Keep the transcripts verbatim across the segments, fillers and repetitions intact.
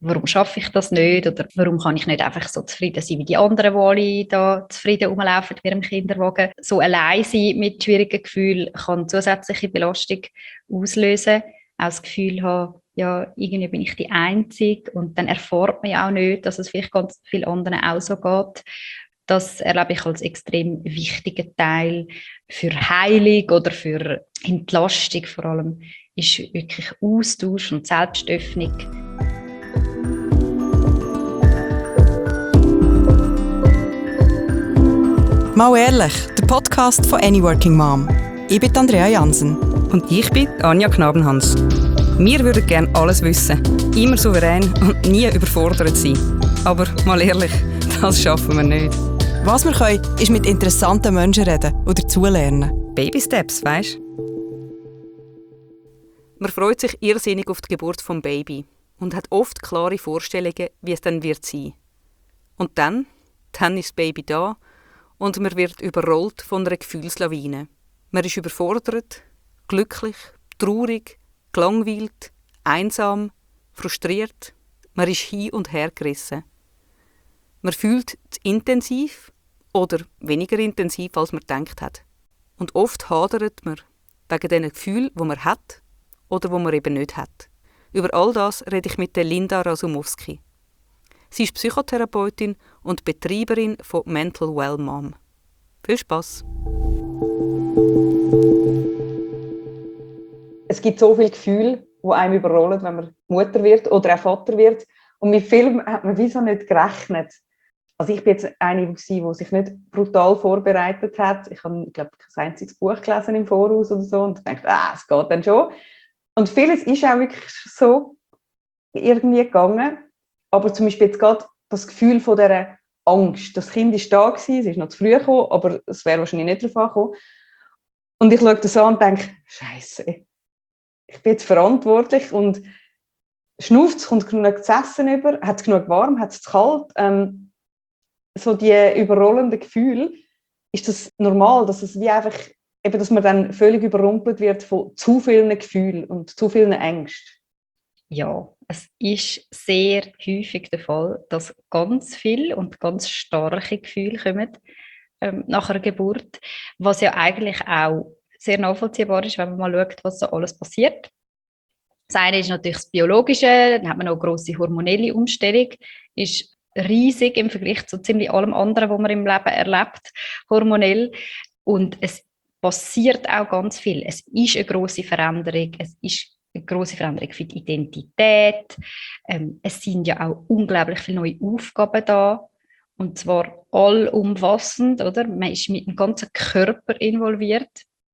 warum schaffe ich das nicht oder warum kann ich nicht einfach so zufrieden sein wie die anderen, die alle da zufrieden rumlaufen mit ihrem Kinderwagen. So allein sein mit schwierigen Gefühlen kann zusätzliche Belastung auslösen. Auch das Gefühl haben, ja, irgendwie bin ich die Einzige und dann erfährt man ja auch nicht, dass es vielleicht ganz vielen anderen auch so geht. Das erlebe ich als extrem wichtigen Teil für Heilung oder für Entlastung vor allem, ist wirklich Austausch und Selbstöffnung. Mal ehrlich, der Podcast von Any Working Mom. Ich bin Andrea Jansen. Und ich bin Anja Knabenhans. Wir würden gerne alles wissen, immer souverän und nie überfordert sein. Aber mal ehrlich, das schaffen wir nicht. Was wir können, ist mit interessanten Menschen reden und dazulernen. Baby Steps, weisst du? Man freut sich irrsinnig auf die Geburt des Baby und hat oft klare Vorstellungen, wie es dann wird sein. Und dann, dann ist das Baby da und man wird überrollt von einer Gefühlslawine. Man ist überfordert, glücklich, traurig, gelangweilt, einsam, frustriert. Man ist hin und her gerissen. Man fühlt es intensiv oder weniger intensiv, als man gedacht hat. Und oft hadert man wegen den Gefühlen, die man hat oder die man eben nicht hat. Über all das rede ich mit der Linda Rasumowski. Sie ist Psychotherapeutin und Betreiberin von Mental Well Mom. Viel Spass! Es gibt so viele Gefühle, die einem überrollen, wenn man Mutter wird oder auch Vater wird. Und mit Film hat man wieso nicht gerechnet. Also ich bin jetzt eine, die sich nicht brutal vorbereitet hat. Ich habe, glaube ich, kein einziges Buch gelesen im Voraus oder so und dachte, ah, es geht dann schon. Und vieles ist auch wirklich so irgendwie gegangen. Aber zum Beispiel jetzt gerade das Gefühl von dieser Angst. Das Kind war da, gewesen, es ist noch zu früh gekommen, aber es wäre wahrscheinlich nicht davon gekommen. Und ich schaue das an und denke, Scheiße, ich bin jetzt verantwortlich und schnauft es, kommt genug zu essen über, hat es genug warm, hat es zu kalt. Ähm, so die überrollenden Gefühle, ist das normal, dass es wie einfach, eben, dass man dann völlig überrumpelt wird von zu vielen Gefühlen und zu vielen Ängsten? Ja, es ist sehr häufig der Fall, dass ganz viel und ganz starke Gefühle kommen ähm, nach einer Geburt, was ja eigentlich auch sehr nachvollziehbar ist, wenn man mal schaut, was so alles passiert. Das eine ist natürlich das Biologische, dann hat man noch eine grosse hormonelle Umstellung, ist riesig im Vergleich zu ziemlich allem anderen, was man im Leben erlebt, hormonell. Und es passiert auch ganz viel. Es ist eine grosse Veränderung, es ist eine grosse Veränderung für die Identität. Ähm, es sind ja auch unglaublich viele neue Aufgaben da. Und zwar allumfassend, oder? Man ist mit dem ganzen Körper involviert.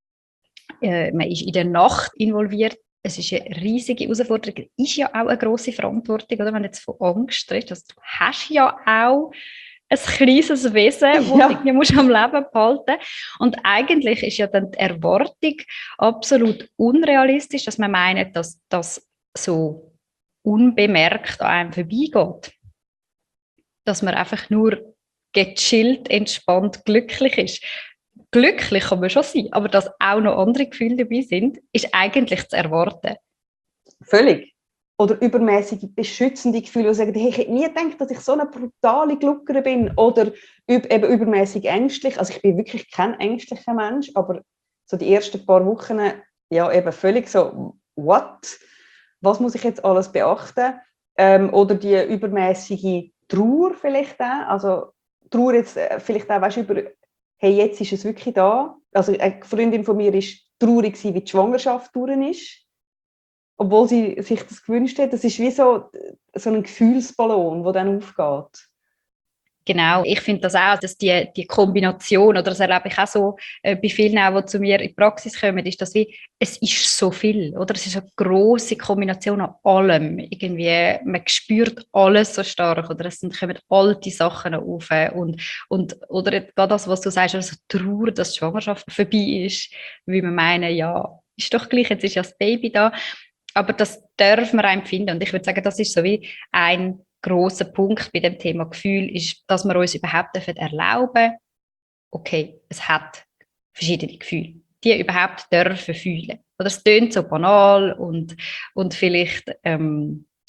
Äh, man ist in der Nacht involviert. Es ist eine riesige Herausforderung. Es ist ja auch eine grosse Verantwortung, oder? Wenn du jetzt von Angst redest. Also du hast ja auch ein kleines Wesen, das ja. du musst am Leben behalten. Und eigentlich ist ja dann die Erwartung absolut unrealistisch, dass man meint, dass das so unbemerkt an einem vorbeigeht. Dass man einfach nur gechillt, entspannt, glücklich ist. Glücklich kann man schon sein, aber dass auch noch andere Gefühle dabei sind, ist eigentlich zu erwarten. Völlig. Oder übermäßige beschützende Gefühle, die sagen, hey, ich hätte nie gedacht, dass ich so eine brutale Gluckere bin. Oder eben übermäßig ängstlich. Also ich bin wirklich kein ängstlicher Mensch, aber so die ersten paar Wochen, ja, eben völlig so, what? Was muss ich jetzt alles beachten? Ähm, oder die übermäßige Trauer vielleicht auch. Also Trauer jetzt äh, vielleicht auch, weißt du, über, hey, jetzt ist es wirklich da. Also eine Freundin von mir war traurig, wie die Schwangerschaft durch ist. Obwohl sie sich das gewünscht hat. Das ist wie so, so ein Gefühlsballon, der dann aufgeht. Genau, ich finde das auch, dass die, die Kombination, oder das erlebe ich auch so äh, bei vielen, auch, die zu mir in die Praxis kommen, ist das wie, es ist so viel, oder? Es ist eine grosse Kombination an allem. Irgendwie, man spürt alles so stark, oder es sind, kommen alte Sachen auf und, und oder gerade das, was du sagst, also Trauer, dass die Schwangerschaft vorbei ist, wie wir meinen, ja, ist doch gleich, jetzt ist ja das Baby da. Aber das dürfen wir empfinden. Und ich würde sagen, das ist so wie ein grosser Punkt bei dem Thema Gefühl, ist, dass wir uns überhaupt erlauben, okay, es hat verschiedene Gefühle, die überhaupt dürfen fühlen. Oder es klingt so banal und, und vielleicht ähm,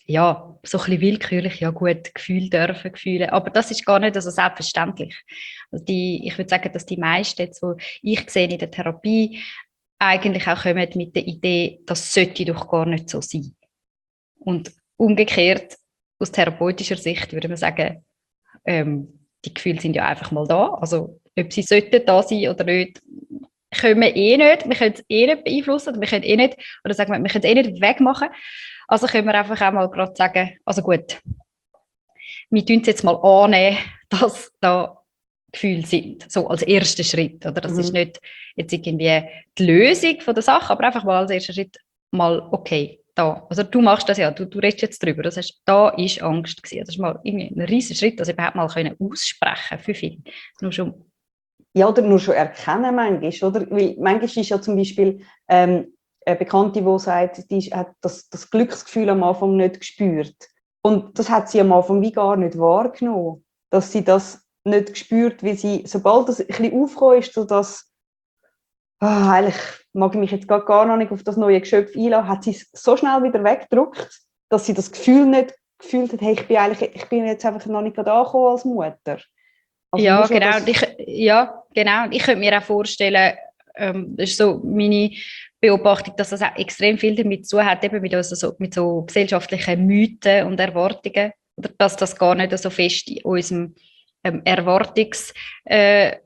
ja, so ein bisschen willkürlich, ja gut, Gefühle dürfen Gefühle, aber das ist gar nicht so selbstverständlich. Also die, ich würde sagen, dass die meisten, jetzt, wo ich sehe in der Therapie, eigentlich auch kommen mit der Idee, das sollte doch gar nicht so sein. Und umgekehrt, aus therapeutischer Sicht würde man sagen, ähm, die Gefühle sind ja einfach mal da, also ob sie sollten da sein oder nicht, können wir eh nicht, wir können es eh nicht beeinflussen, oder wir können eh nicht, oder sagen wir, wir können es eh nicht wegmachen. Also können wir einfach auch mal gerade sagen, also gut, wir tun es jetzt mal annehmen, dass da Gefühle sind, so als erster Schritt. Oder? Das mhm. ist nicht jetzt irgendwie die Lösung von der Sache, aber einfach mal als erster Schritt mal, okay, da. Also du machst das ja, du, du redest jetzt drüber, das heißt, da ist Angst gewesen. Das ist mal irgendwie ein riesen Schritt, das überhaupt mal können aussprechen für viele. Nur schon ja, oder nur schon erkennen manchmal, oder? Weil manchmal ist ja zum Beispiel ähm, eine Bekannte, die sagt, die hat das, das Glücksgefühl am Anfang nicht gespürt. Und das hat sie am Anfang wie gar nicht wahrgenommen, dass sie das nicht gespürt, wie sie, sobald das ein bisschen aufgekommen ist, so dass oh, eigentlich mag ich mich jetzt gar, gar noch nicht auf das neue Geschöpf einlassen, hat sie es so schnell wieder weggedrückt, dass sie das Gefühl nicht gefühlt hat, hey, ich bin, eigentlich, ich bin jetzt einfach noch nicht gerade angekommen als Mutter. Also ja, genau. Ich, ja, genau. Ich könnte mir auch vorstellen, ähm, das ist so meine Beobachtung, dass das auch extrem viel damit zu tun hat, eben mit, also so, mit so gesellschaftlichen Mythen und Erwartungen, oder dass das gar nicht so fest in unserem ähm, Erwartungsschatz äh,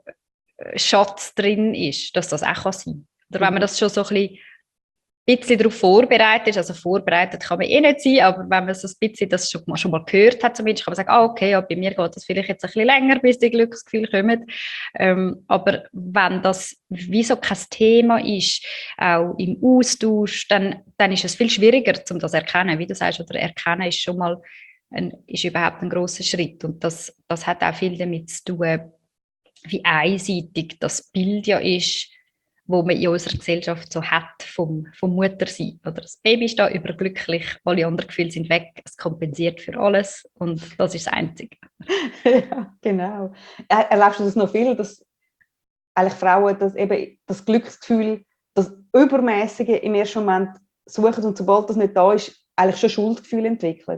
drin ist, dass das auch kann sein. Oder wenn man das schon so ein bisschen ein bisschen darauf vorbereitet ist, also vorbereitet kann man eh nicht sein, aber wenn man so ein bisschen das schon mal, schon mal gehört hat, zumindest kann man sagen, ah, okay, ja, bei mir geht das vielleicht jetzt ein bisschen länger, bis die Glücksgefühle kommen. Ähm, aber wenn das wie so kein Thema ist, auch im Austausch, dann, dann ist es viel schwieriger, um das zu erkennen, wie du sagst, oder erkennen ist schon mal ein, ist überhaupt ein grosser Schritt und das, das hat auch viel damit zu tun, wie einseitig das Bild ja ist, wo man in unserer Gesellschaft so hat vom, vom Muttersein. Oder das Baby ist da überglücklich, alle anderen Gefühle sind weg, es kompensiert für alles und das ist das Einzige. Ja, genau. Erlebst du das noch viel, dass eigentlich Frauen das, eben das Glücksgefühl, das Übermäßige im ersten Moment suchen und sobald das nicht da ist, eigentlich schon Schuldgefühl entwickeln?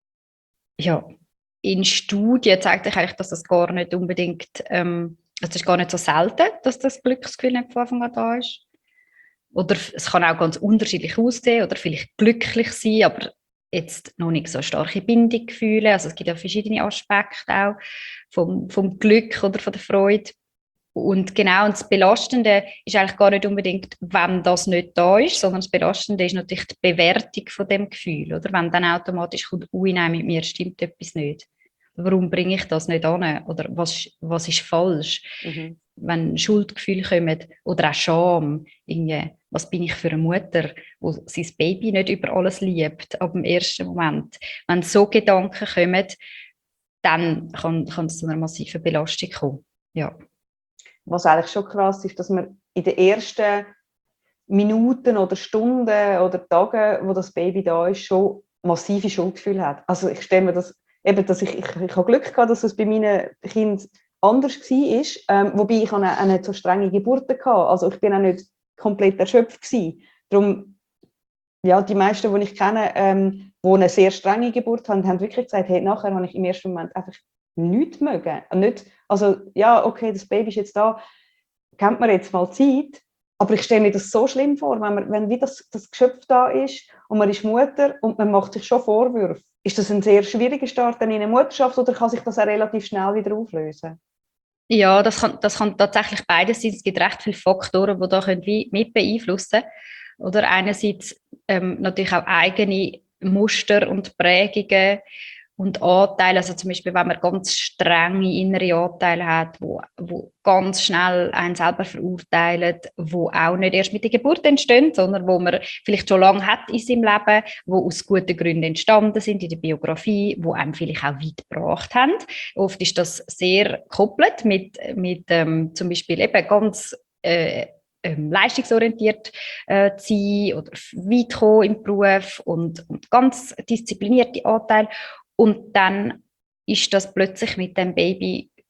Ja, in Studien zeigt sich eigentlich, dass das gar nicht unbedingt, ähm, es ist gar nicht so selten, dass das Glücksgefühl nicht von Anfang an da ist. Oder es kann auch ganz unterschiedlich aussehen oder vielleicht glücklich sein, aber jetzt noch nicht so starke Bindung fühlen. Also es gibt ja verschiedene Aspekte auch vom, vom Glück oder von der Freude. Und genau, und das Belastende ist eigentlich gar nicht unbedingt, wenn das nicht da ist, sondern das Belastende ist natürlich die Bewertung von dem Gefühl, oder? Wenn dann automatisch kommt, ui, nein, mit mir stimmt etwas nicht. Warum bringe ich das nicht an? Oder was, was ist falsch? Mhm. Wenn Schuldgefühle kommen oder auch Scham, irgendwie, was bin ich für eine Mutter, die sein Baby nicht über alles liebt, ab dem ersten Moment. Wenn so Gedanken kommen, dann kann, kann es zu einer massiven Belastung kommen. Ja. Was eigentlich schon krass ist, dass man in den ersten Minuten oder Stunden oder Tagen, wo das Baby da ist, schon massive Schuldgefühle hat. Also ich stelle mir das, eben, dass ich, ich, ich habe Glück gehabt, dass es bei meinen Kindern anders war, ähm, wobei ich eine, eine nicht so strenge Geburt hatte. Also ich bin auch nicht komplett erschöpft gewesen. Darum, ja, die meisten, die ich kenne, ähm, die eine sehr strenge Geburt haben, haben wirklich gesagt, hey, nachher habe ich im ersten Moment einfach nichts mögen. Nicht, also ja, okay, das Baby ist jetzt da, kennt man jetzt mal Zeit, aber ich stelle mir das so schlimm vor, wenn, man, wenn wie das, das Geschöpf da ist und man ist Mutter und man macht sich schon Vorwürfe. Ist das ein sehr schwieriger Start in eine Mutterschaft oder kann sich das auch relativ schnell wieder auflösen? Ja, das kann, das kann tatsächlich beides sein. Es gibt recht viele Faktoren, die da können wie mit beeinflussen können. Oder einerseits ähm, natürlich auch eigene Muster und Prägungen und Anteile. Also zum Beispiel, wenn man ganz strenge innere Anteile hat, wo, wo ganz schnell einen selber verurteilen, wo auch nicht erst mit der Geburt entstehen, sondern wo man vielleicht schon lange hat in seinem Leben, wo aus guten Gründen entstanden sind in der Biografie, wo einem vielleicht auch weit gebracht haben. Oft ist das sehr gekoppelt mit, mit ähm, zum Beispiel eben ganz äh, ähm, leistungsorientiert äh, zu sein oder weit kommen im Beruf und, und ganz disziplinierte Anteile. Und dann ist das plötzlich mit dem Baby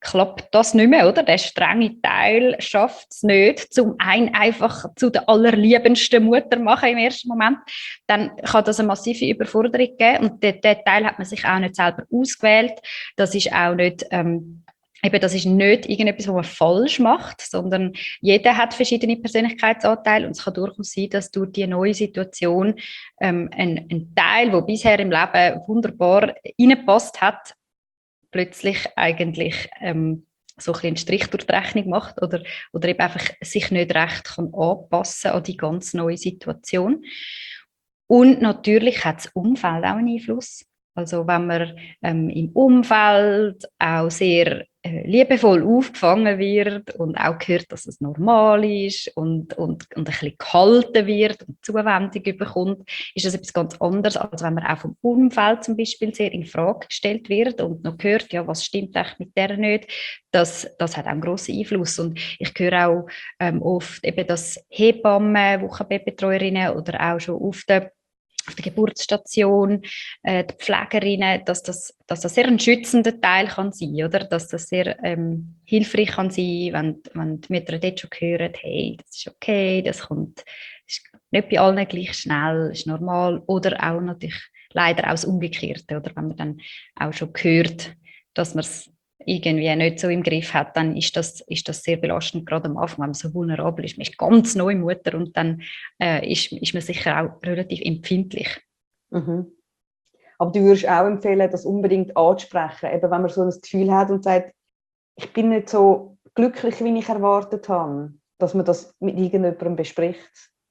klappt das nicht mehr, oder? Der strenge Teil schafft es nicht, zum einen einfach zu der allerliebendsten Mutter machen im ersten Moment. Dann kann das eine massive Überforderung geben und den, den Teil hat man sich auch nicht selber ausgewählt. Das ist auch nicht, ähm, eben, das ist nicht irgendetwas, was man falsch macht, sondern jeder hat verschiedene Persönlichkeitsanteile und es kann durchaus sein, dass durch die neue Situation ähm, ein, ein Teil, der bisher im Leben wunderbar reingepasst hat, plötzlich eigentlich ähm, so ein einen Strich durch die Rechnung macht oder, oder eben einfach sich nicht recht kann anpassen an die ganz neue Situation. Und natürlich hat das Umfeld auch einen Einfluss. Also wenn man ähm, im Umfeld auch sehr äh, liebevoll aufgefangen wird und auch hört, dass es normal ist und, und, und ein bisschen gehalten wird und Zuwendung bekommt, ist das etwas ganz anderes, als wenn man auch vom Umfeld zum Beispiel sehr in Frage gestellt wird und noch hört, ja, was stimmt eigentlich mit der nicht. Das, das hat auch einen grossen Einfluss. Und ich höre auch ähm, oft eben, dass Hebammen, Wochenbettbetreuerinnen oder auch schon auf der auf der Geburtsstation, äh, die Pflegerinnen, dass das, dass das sehr ein schützender Teil kann sein, oder? Dass das sehr ähm, hilfreich kann sein, wenn, wenn die Mütter dort schon hören, hey, das ist okay, das kommt ist nicht bei allen gleich schnell, ist normal. Oder auch natürlich leider auch das Umgekehrte, oder? Wenn man dann auch schon hört, dass man es irgendwie nicht so im Griff hat, dann ist das, ist das sehr belastend, gerade am Anfang, wenn man so vulnerabel ist. Man ist ganz neu Mutter und dann äh, ist, ist man sicher auch relativ empfindlich. Mhm. Aber du würdest auch empfehlen, das unbedingt anzusprechen, eben wenn man so ein Gefühl hat und sagt, ich bin nicht so glücklich, wie ich erwartet habe, dass man das mit irgendjemandem bespricht.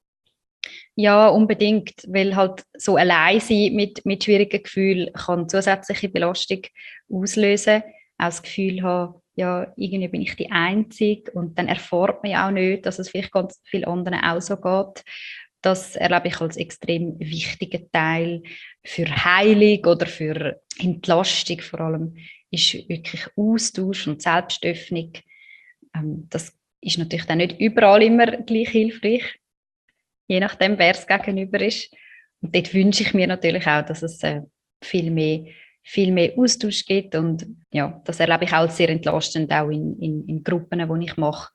Ja, unbedingt, weil halt so allein sein mit, mit schwierigen Gefühlen kann zusätzliche Belastung auslösen. Auch das Gefühl haben, ja, irgendwie bin ich die Einzige und dann erfährt man ja auch nicht, dass es vielleicht ganz vielen anderen auch so geht. Das erlebe ich als extrem wichtigen Teil für Heilung oder für Entlastung vor allem, ist wirklich Austausch und Selbstöffnung. Ähm, das ist natürlich dann nicht überall immer gleich hilfreich, je nachdem, wer es gegenüber ist. Und dort wünsche ich mir natürlich auch, dass es äh, viel mehr viel mehr Austausch gibt und ja, das erlebe ich auch sehr entlastend, auch in, in, in Gruppen, die ich mache.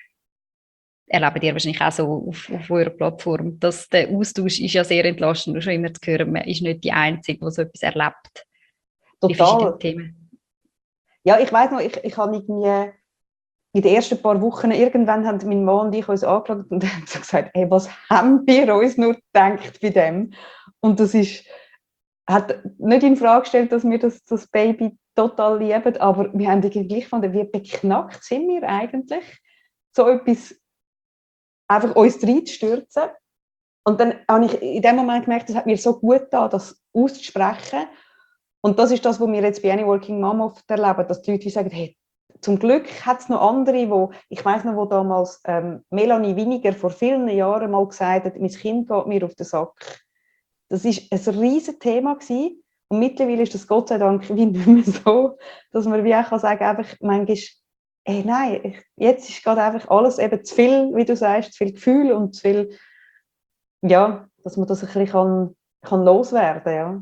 Erlebt ihr wahrscheinlich auch so auf, auf eurer Plattform, dass der Austausch ist ja sehr entlastend und schon immer zu hören, man ist nicht die Einzige, die so etwas erlebt. Total. Die verschiedenen Themen. Ja, ich weiss noch, ich, ich habe irgendwie in den ersten paar Wochen, irgendwann haben mein Mann und ich uns angeschaut und haben so gesagt, hey, was haben wir uns nur gedacht bei dem? Und das ist hat nicht in Frage gestellt, dass wir das, das Baby total lieben, aber wir haben gleich gefunden, wie beknackt sind wir eigentlich, so etwas einfach uns reinzustürzen. Und dann habe ich in dem Moment gemerkt, es hat mir so gut getan, das auszusprechen. Und das ist das, was wir jetzt bei Any Working Mom oft erleben, dass die Leute sagen, hey, zum Glück hat es noch andere, wo, ich weiss noch, wo damals ähm, Melanie Winiger vor vielen Jahren mal gesagt hat, mein Kind geht mir auf den Sack. Das war ein riesiges Thema gewesen. Und mittlerweile ist das Gott sei Dank wie nicht mehr so, dass man wie auch sagen kann, einfach manchmal, hey, nein, jetzt ist gerade einfach alles eben zu viel, wie du sagst, zu viel Gefühl und zu viel, ja, dass man das ein bisschen kann, kann loswerden, ja.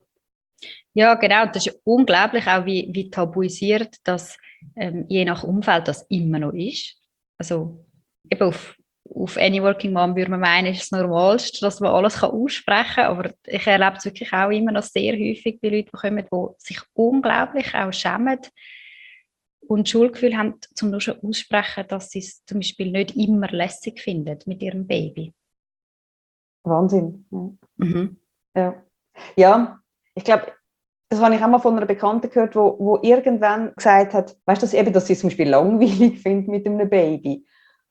Ja, genau. Das ist unglaublich auch, wie, wie tabuisiert das ähm, je nach Umfeld das immer noch ist. Also eben auf auf Any Working Mom würde man meinen, ist das Normalste, dass man alles kann aussprechen kann, aber ich erlebe es wirklich auch immer noch sehr häufig bei Leuten, die kommen, die sich unglaublich auch schämen und Schuldgefühl haben, um nur schon aussprechen, dass sie es zum Beispiel nicht immer lässig finden mit ihrem Baby. Wahnsinn. Ja, Mhm. ja. Ja, ich glaube, das habe ich auch mal von einer Bekannten gehört, wo, wo irgendwann gesagt hat, weißt du, dass, eben, dass sie es zum Beispiel langweilig findet mit einem Baby.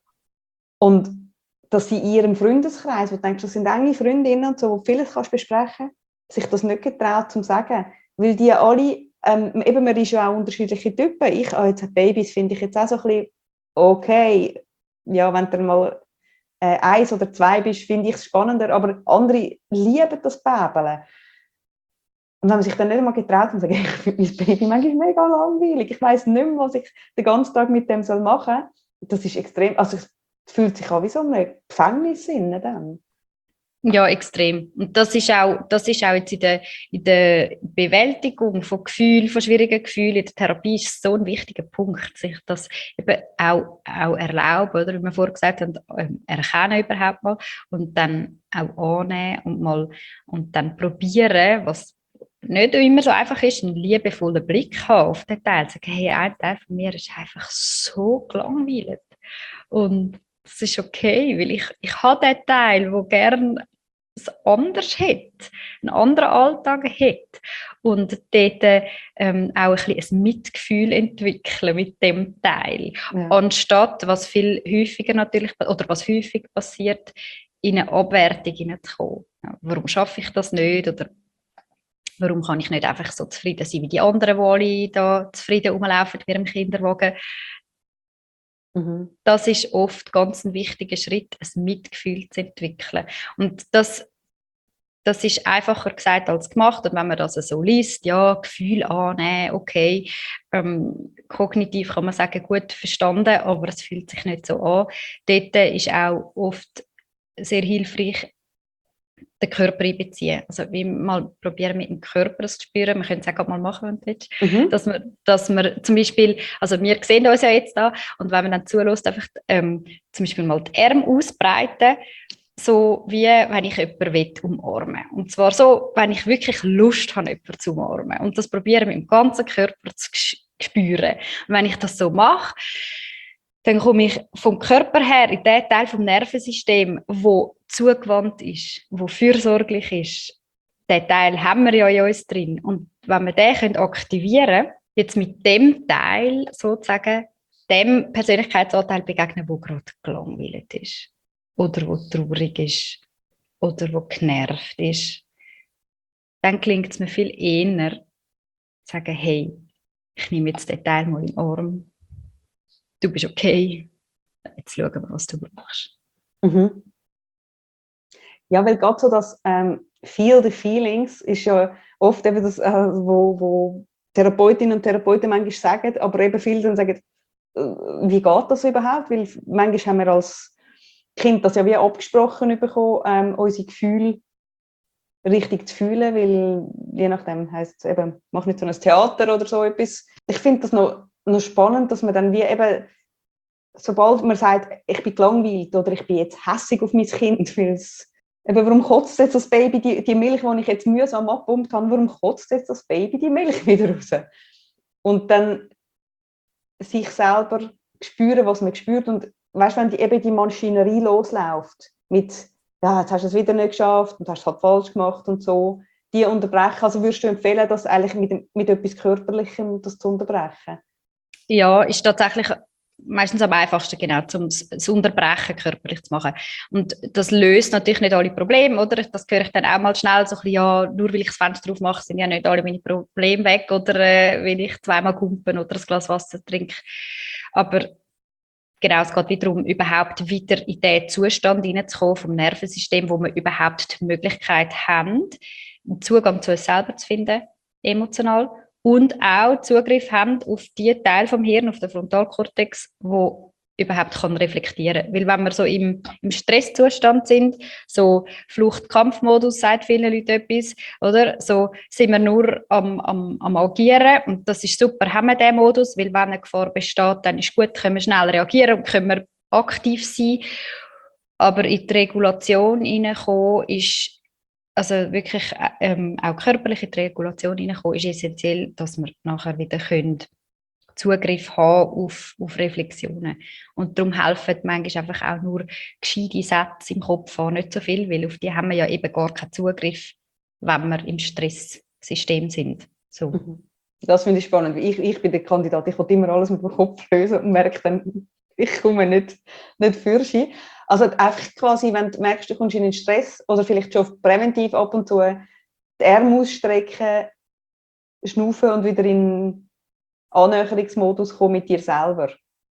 Und dass sie in ihrem Freundeskreis, wo du denkst, das sind enge Freundinnen und so, wo vieles kannst besprechen, sich das nicht getraut zu sagen. Weil die alle, ähm, eben, man ist ja auch unterschiedliche Typen. Ich, oh, jetzt Babys finde ich jetzt auch so ein bisschen okay. Ja, wenn du mal äh, eins oder zwei bist, finde ich es spannender. Aber andere lieben das Babeln. Und wenn man sich dann nicht einmal getraut und sagt, ich finde mein Baby manchmal mega langweilig. Ich weiss nicht mehr, was ich den ganzen Tag mit dem machen soll. Das ist extrem, also es fühlt sich an wie so ein Gefängnis inne dann. Ja, extrem. Und das ist auch, das ist auch jetzt in der, in der Bewältigung von Gefühlen, von schwierigen Gefühlen, in der Therapie ist so ein wichtiger Punkt, sich das eben auch, auch erlauben, oder wie wir vorher gesagt haben, ähm, erkennen überhaupt mal und dann auch annehmen und mal und dann probieren, was nicht immer so einfach ist, einen liebevollen Blick haben auf den Teil, sagen, hey, ein Teil von mir ist einfach so gelangweilt und das ist okay, weil ich, ich habe den Teil, der gerne es anders hätte, einen anderen Alltag hätte und dort ähm, auch ein bisschen ein Mitgefühl entwickeln mit dem Teil, Ja. anstatt, was viel häufiger natürlich, oder was häufig passiert, in eine Abwertung hineinzukommen. Ja, warum schaffe ich das nicht? Oder warum kann ich nicht einfach so zufrieden sein wie die anderen, die alle da zufrieden rumlaufen mit ihrem Kinderwagen? Mhm. Das ist oft ganz ein wichtiger Schritt, ein Mitgefühl zu entwickeln. Und das, das ist einfacher gesagt als gemacht. Und wenn man das so liest, ja, Gefühl annehmen, okay, ähm, kognitiv kann man sagen, gut verstanden, aber es fühlt sich nicht so an. Dort ist auch oft sehr hilfreich, den Körper einbeziehen. Also wie mal probieren mit dem Körper zu spüren. Wir können es auch mal machen, wenn du willst. Mhm. Dass wir, dass wir zum Beispiel, also wir sehen uns ja jetzt da und wenn man dann zulässt, einfach ähm, zum Beispiel mal die Arme ausbreiten, so wie wenn ich jemanden umarmen will. Und zwar so, wenn ich wirklich Lust habe, jemanden zu umarmen. Und das probieren mit dem ganzen Körper zu spüren. Und wenn ich das so mache, dann komme ich vom Körper her in den Teil vom Nervensystem, wo zugewandt ist, wo fürsorglich ist. Den Teil haben wir ja in uns drin. Und wenn wir den aktivieren können, jetzt mit dem Teil sozusagen dem Persönlichkeitsanteil begegnen, der gerade gelangweilt ist. Oder wo traurig ist. Oder wo genervt ist. Dann klingt es mir viel eher, zu sagen, hey, ich nehme jetzt den Teil mal in den Arm. Du bist okay. Jetzt schauen wir, was du brauchst. Mhm. Ja, weil gerade so das ähm, Feel the Feelings ist ja oft eben das, äh, wo, wo Therapeutinnen und Therapeuten manchmal sagen, aber eben viele dann sagen, äh, wie geht das überhaupt? Weil manchmal haben wir als Kind das ja wie abgesprochen bekommen, ähm, unsere Gefühle richtig zu fühlen, weil je nachdem heisst es eben, mach nicht so ein Theater oder so etwas. Ich finde das noch, noch spannend, dass man dann wie eben, sobald man sagt, ich bin gelangweilt oder ich bin jetzt hässig auf mein Kind, weil es, eben, warum kotzt jetzt das Baby die, die Milch, die ich jetzt mühsam abgepumpt habe, warum kotzt jetzt das Baby die Milch wieder raus? Und dann sich selber spüren, was man spürt und weißt, wenn die, eben die Maschinerie losläuft mit ja, jetzt hast du es wieder nicht geschafft und hast es halt falsch gemacht und so, die unterbrechen. Also würdest du empfehlen, das eigentlich mit, mit etwas Körperlichem das zu unterbrechen? Ja, ist tatsächlich meistens am einfachsten, genau, um das Unterbrechen körperlich zu machen. Und das löst natürlich nicht alle Probleme, oder? Das höre ich dann auch mal schnell so ein bisschen, ja, nur weil ich das Fenster aufmache, sind ja nicht alle meine Probleme weg, oder äh, weil ich zweimal kumpen oder ein Glas Wasser trinke. Aber genau, es geht wieder darum, überhaupt wieder in den Zustand hineinzukommen vom Nervensystem, wo wir überhaupt die Möglichkeit haben, einen Zugang zu uns selber zu finden, emotional, und auch Zugriff haben auf die Teile vom Hirn, auf den Frontalkortex, wo überhaupt kann reflektieren. Weil wenn wir so im, im Stresszustand sind, so Flucht-Kampf-Modus, sagt vielen Leuten etwas, oder? So sind wir nur am, am, am Agieren und das ist super, haben wir diesen Modus, weil wenn eine Gefahr besteht, dann ist gut, können wir schnell reagieren und können wir aktiv sein. Aber in die Regulation hineinkommen ist, also wirklich ähm, auch körperliche Regulation hineinkommen, ist essentiell, dass wir nachher wieder können Zugriff haben auf, auf Reflexionen. Und darum helfen manchmal einfach auch nur gescheite Sätze im Kopf haben, nicht so viel, weil auf die haben wir ja eben gar keinen Zugriff, wenn wir im Stresssystem sind. So. Mhm. Das finde ich spannend. Ich, ich bin der Kandidat, ich will immer alles mit dem Kopf lösen und merke dann, ich komme nicht, nicht für sie. Also einfach quasi, wenn du merkst, du kommst in den Stress oder vielleicht schon präventiv ab und zu die Arme ausstrecken, schnaufen und wieder in Annäherungsmodus kommen mit dir selber,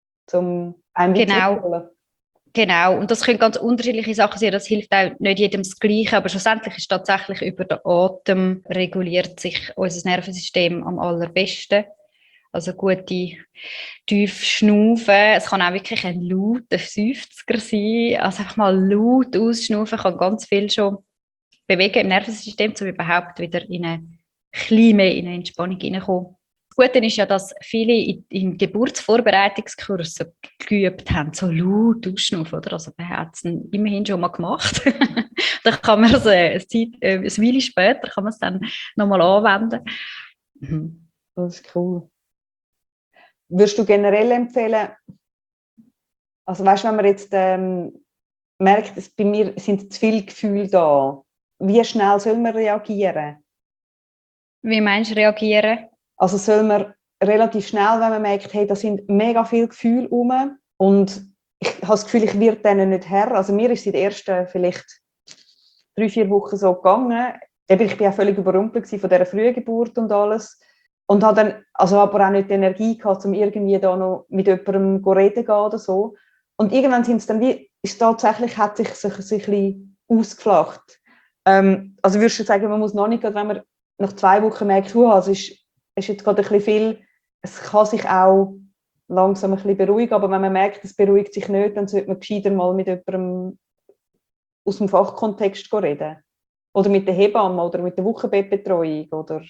um einem Genau. zurückzuholen. Genau, und das können ganz unterschiedliche Sachen sein, das hilft auch nicht jedem das Gleiche, aber schlussendlich ist tatsächlich über den Atem reguliert sich unser Nervensystem am allerbesten. Also gute tief schnaufen. Es kann auch wirklich ein lauter Seufzer sein. Also einfach mal laut ausschnaufen kann ganz viel schon bewegen im Nervensystem, um überhaupt wieder in eine klein mehr in eine Entspannung hineinkommen. Das Gute ist ja, dass viele in, in Geburtsvorbereitungskursen geübt haben, so laut ausschnaufen, oder? Also man hat es immerhin schon mal gemacht. Dann kann man es äh, eine Zeit, äh, eine Weile später kann man es dann nochmal anwenden. Mhm. Das ist cool. Würdest du generell empfehlen, also weißt du, wenn man jetzt ähm, merkt, dass bei mir sind zu viele Gefühle da, wie schnell soll man reagieren? Wie meinst du reagieren? Also soll man relativ schnell, wenn man merkt, hey, da sind mega viele Gefühle rum und ich habe das Gefühl, ich werde denen nicht Herr. Also mir ist es in den ersten vielleicht drei, vier Wochen so gegangen. Ich war ja völlig überrumpelt von dieser Frühgeburt und alles. Und habe dann also aber auch nicht die Energie gehabt, um irgendwie da noch mit jemandem reden gehen oder so. Und irgendwann sind es dann wie, ist tatsächlich, hat sich, sich, sich ein bisschen ausgeflacht. Ähm, also würdest du sagen, man muss noch nicht, wenn man nach zwei Wochen merkt, uh, es ist, ist jetzt gerade ein bisschen viel, es kann sich auch langsam ein bisschen beruhigen, aber wenn man merkt, es beruhigt sich nicht, dann sollte man gescheiter mal mit jemandem aus dem Fachkontext reden. Oder mit der Hebamme oder mit der Wochenbettbetreuung oder...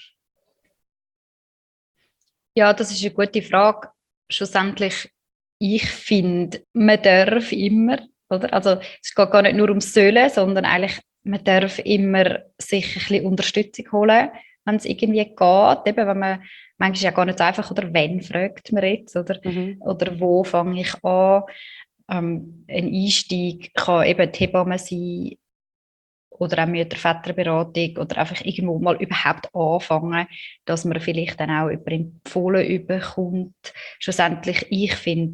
Ja, das ist eine gute Frage. Schlussendlich, ich finde, man darf immer, oder? Also es geht gar nicht nur ums Sollen, sondern eigentlich, man darf immer sich ein bisschen Unterstützung holen, wenn es irgendwie geht. Eben, wenn man, manchmal ist ja gar nicht so einfach, oder wenn, fragt man jetzt, oder, Mhm. oder wo fange ich an? Ähm, ein Einstieg kann eben die Hebamme sein, oder auch Mütter-Väter-Beratung oder einfach irgendwo mal überhaupt anfangen, dass man vielleicht dann auch jemanden empfohlen überkommt. Schlussendlich, ich finde,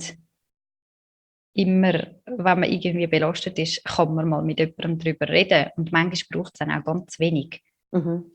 immer, wenn man irgendwie belastet ist, kann man mal mit jemandem darüber reden. Und manchmal braucht es dann auch ganz wenig. Mhm.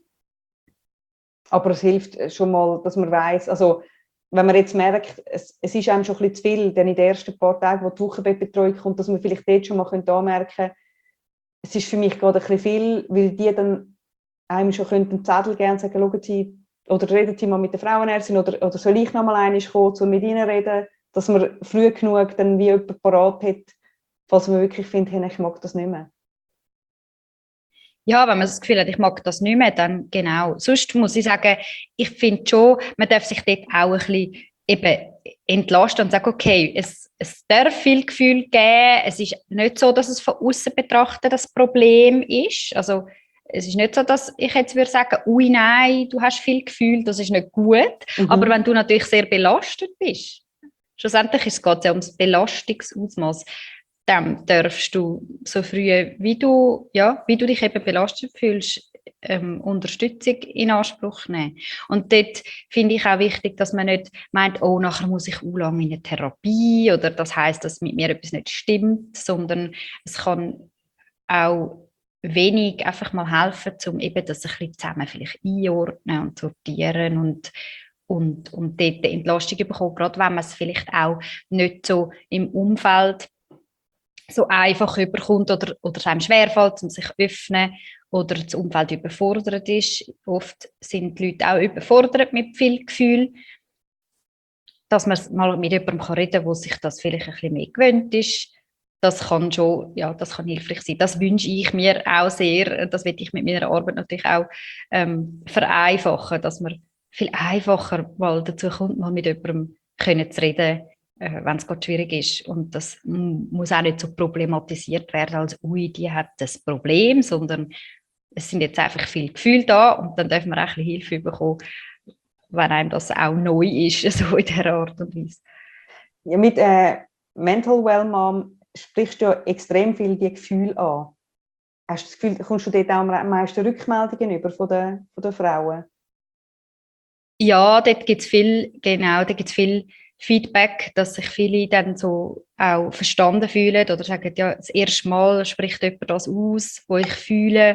Aber es hilft schon mal, dass man weiss, also wenn man jetzt merkt, es, es ist einem schon ein bisschen zu viel, dann in den ersten paar Tagen, wo die Wochenbettbetreuung kommt, dass man vielleicht dort schon mal anmerken könnte, es ist für mich gerade ein bisschen viel, weil die dann einem schon einen Zettel geben und sagen, schauen Sie, oder reden Sie mal mit der Frauenärztin oder, oder soll ich noch mal einmal kommen, um mit Ihnen reden, dass man früh genug dann wie jemand parat hat, falls man wirklich findet, hey, ich mag das nicht mehr. Ja, wenn man das Gefühl hat, ich mag das nicht mehr, dann genau. Sonst muss ich sagen, ich finde schon, man darf sich dort auch ein bisschen eben entlasten und sagen, okay, es, es darf viel Gefühl geben. Es ist nicht so, dass es von außen betrachtet das Problem ist. Also es ist nicht so, dass ich jetzt würde sagen, ui nein, du hast viel Gefühl, das ist nicht gut. Mhm. Aber wenn du natürlich sehr belastet bist, schlussendlich geht es ja ums Belastungsausmaß, dann darfst du so früh, wie du, ja, wie du dich eben belastet fühlst, ähm, Unterstützung in Anspruch nehmen. Und dort finde ich auch wichtig, dass man nicht meint, oh, nachher muss ich auch lange in eine Therapie oder das heißt, dass mit mir etwas nicht stimmt, sondern es kann auch wenig einfach mal helfen, um eben das ein bisschen zusammen vielleicht einordnen und sortieren und und, und dort die Entlastung bekommen, gerade wenn man es vielleicht auch nicht so im Umfeld so einfach überkommt oder, oder es einem schwerfällt, um sich zu öffnen oder das Umfeld überfordert ist. Oft sind die Leute auch überfordert mit viel Gefühl, dass man mal mit jemandem reden kann, der sich das vielleicht ein bisschen mehr gewöhnt ist. Das kann schon, ja, das kann hilfreich sein. Das wünsche ich mir auch sehr. Das will ich mit meiner Arbeit natürlich auch ähm, vereinfachen, dass man viel einfacher mal dazu kommt, mal mit jemandem können zu reden, äh, wenn es gerade schwierig ist. Und das m- muss auch nicht so problematisiert werden, als ui, die hat das Problem, sondern es sind jetzt einfach viele Gefühle da und dann dürfen wir auch ein bisschen Hilfe bekommen, wenn einem das auch neu ist, so in dieser Art und Weise. Ja, mit äh, Mental Well Mom sprichst du ja extrem viel die Gefühle an. Hast du das Gefühl, kommst du dort auch am meisten Rückmeldungen über von den, von den Frauen? Ja, dort gibt es viel, genau, da gibt's viel Feedback, dass sich viele dann so auch verstanden fühlen oder sagen, ja, das erste Mal spricht jemand das aus, was ich fühle.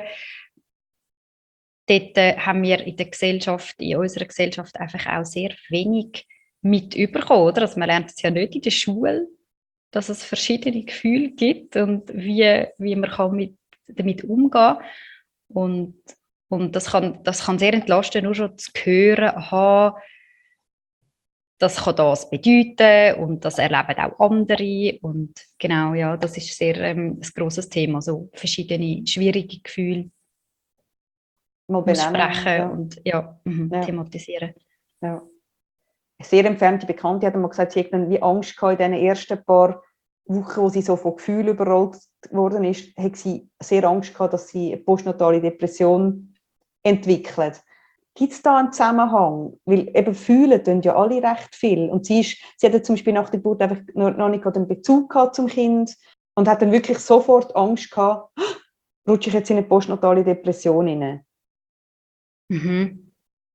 Dort äh, haben wir in der Gesellschaft, in unserer Gesellschaft einfach auch sehr wenig mitbekommen, oder? Also man lernt es ja nicht in der Schule, dass es verschiedene Gefühle gibt und wie, wie man kann mit, damit umgehen kann. Und, und das kann, das kann sehr entlasten, nur schon zu hören, aha, das kann das bedeuten und das erleben auch andere und genau, ja, das ist sehr ähm, ein grosses Thema, so verschiedene schwierige Gefühle Mal benennen. aussprechen Ja. und ja, mhm, Ja. thematisieren. Ja. Eine sehr entfernte Bekannte hat mal gesagt, sie hat dann wie Angst gehabt in den ersten paar Wochen, wo sie so von Gefühlen überrollt worden ist, hat sie sehr Angst gehabt, dass sie eine postnatale Depression entwickelt. Gibt es da einen Zusammenhang? Weil eben fühlen tun ja alle recht viel. Und sie, ist, sie hatte zum Beispiel nach der Geburt einfach noch nicht den Bezug gehabt zum Kind und hat dann wirklich sofort Angst gehabt, rutsche ich jetzt in eine postnatale Depression hinein. Mhm.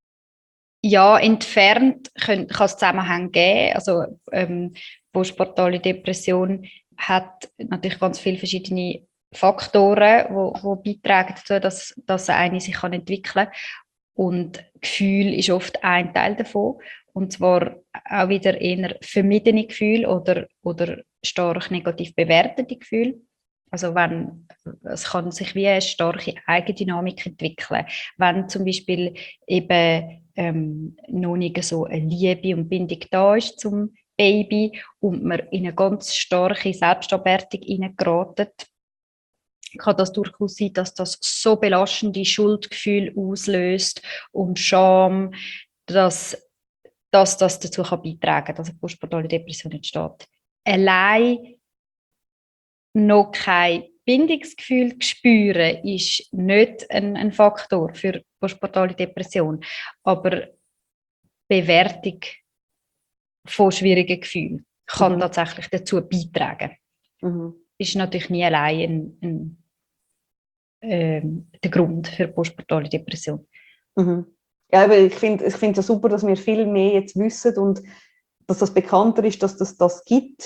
Ja, entfernt kann es Zusammenhänge geben. Also ähm, postpartale Depression hat natürlich ganz viele verschiedene Faktoren, wo, wo beitragen dazu, dass, dass eine sich kann entwickeln kann. Und Gefühl ist oft ein Teil davon. Und zwar auch wieder eher vermiedene Gefühle oder, oder stark negativ bewertete Gefühle. Also wenn, es kann sich wie eine starke Eigendynamik entwickeln. Wenn zum Beispiel eben ähm, noch nicht so eine Liebe und Bindung da ist zum Baby und man in eine ganz starke Selbstabwertung hineingeratet, kann das durchaus sein, dass das so belastende Schuldgefühle auslöst und Scham, dass, dass das dazu kann beitragen kann, dass eine postpartale Depression entsteht. Allein noch kein Bindungsgefühl spüren ist nicht ein, ein Faktor für postpartale Depression, aber Bewertung von schwierigen Gefühlen kann Mhm. tatsächlich dazu beitragen. Mhm. Ist natürlich nie allein ein, ein, ähm, der Grund für postpartale Depression. Mhm. Ja, aber ich finde ich find es super, dass wir viel mehr jetzt wissen und dass das bekannter ist, dass das das gibt.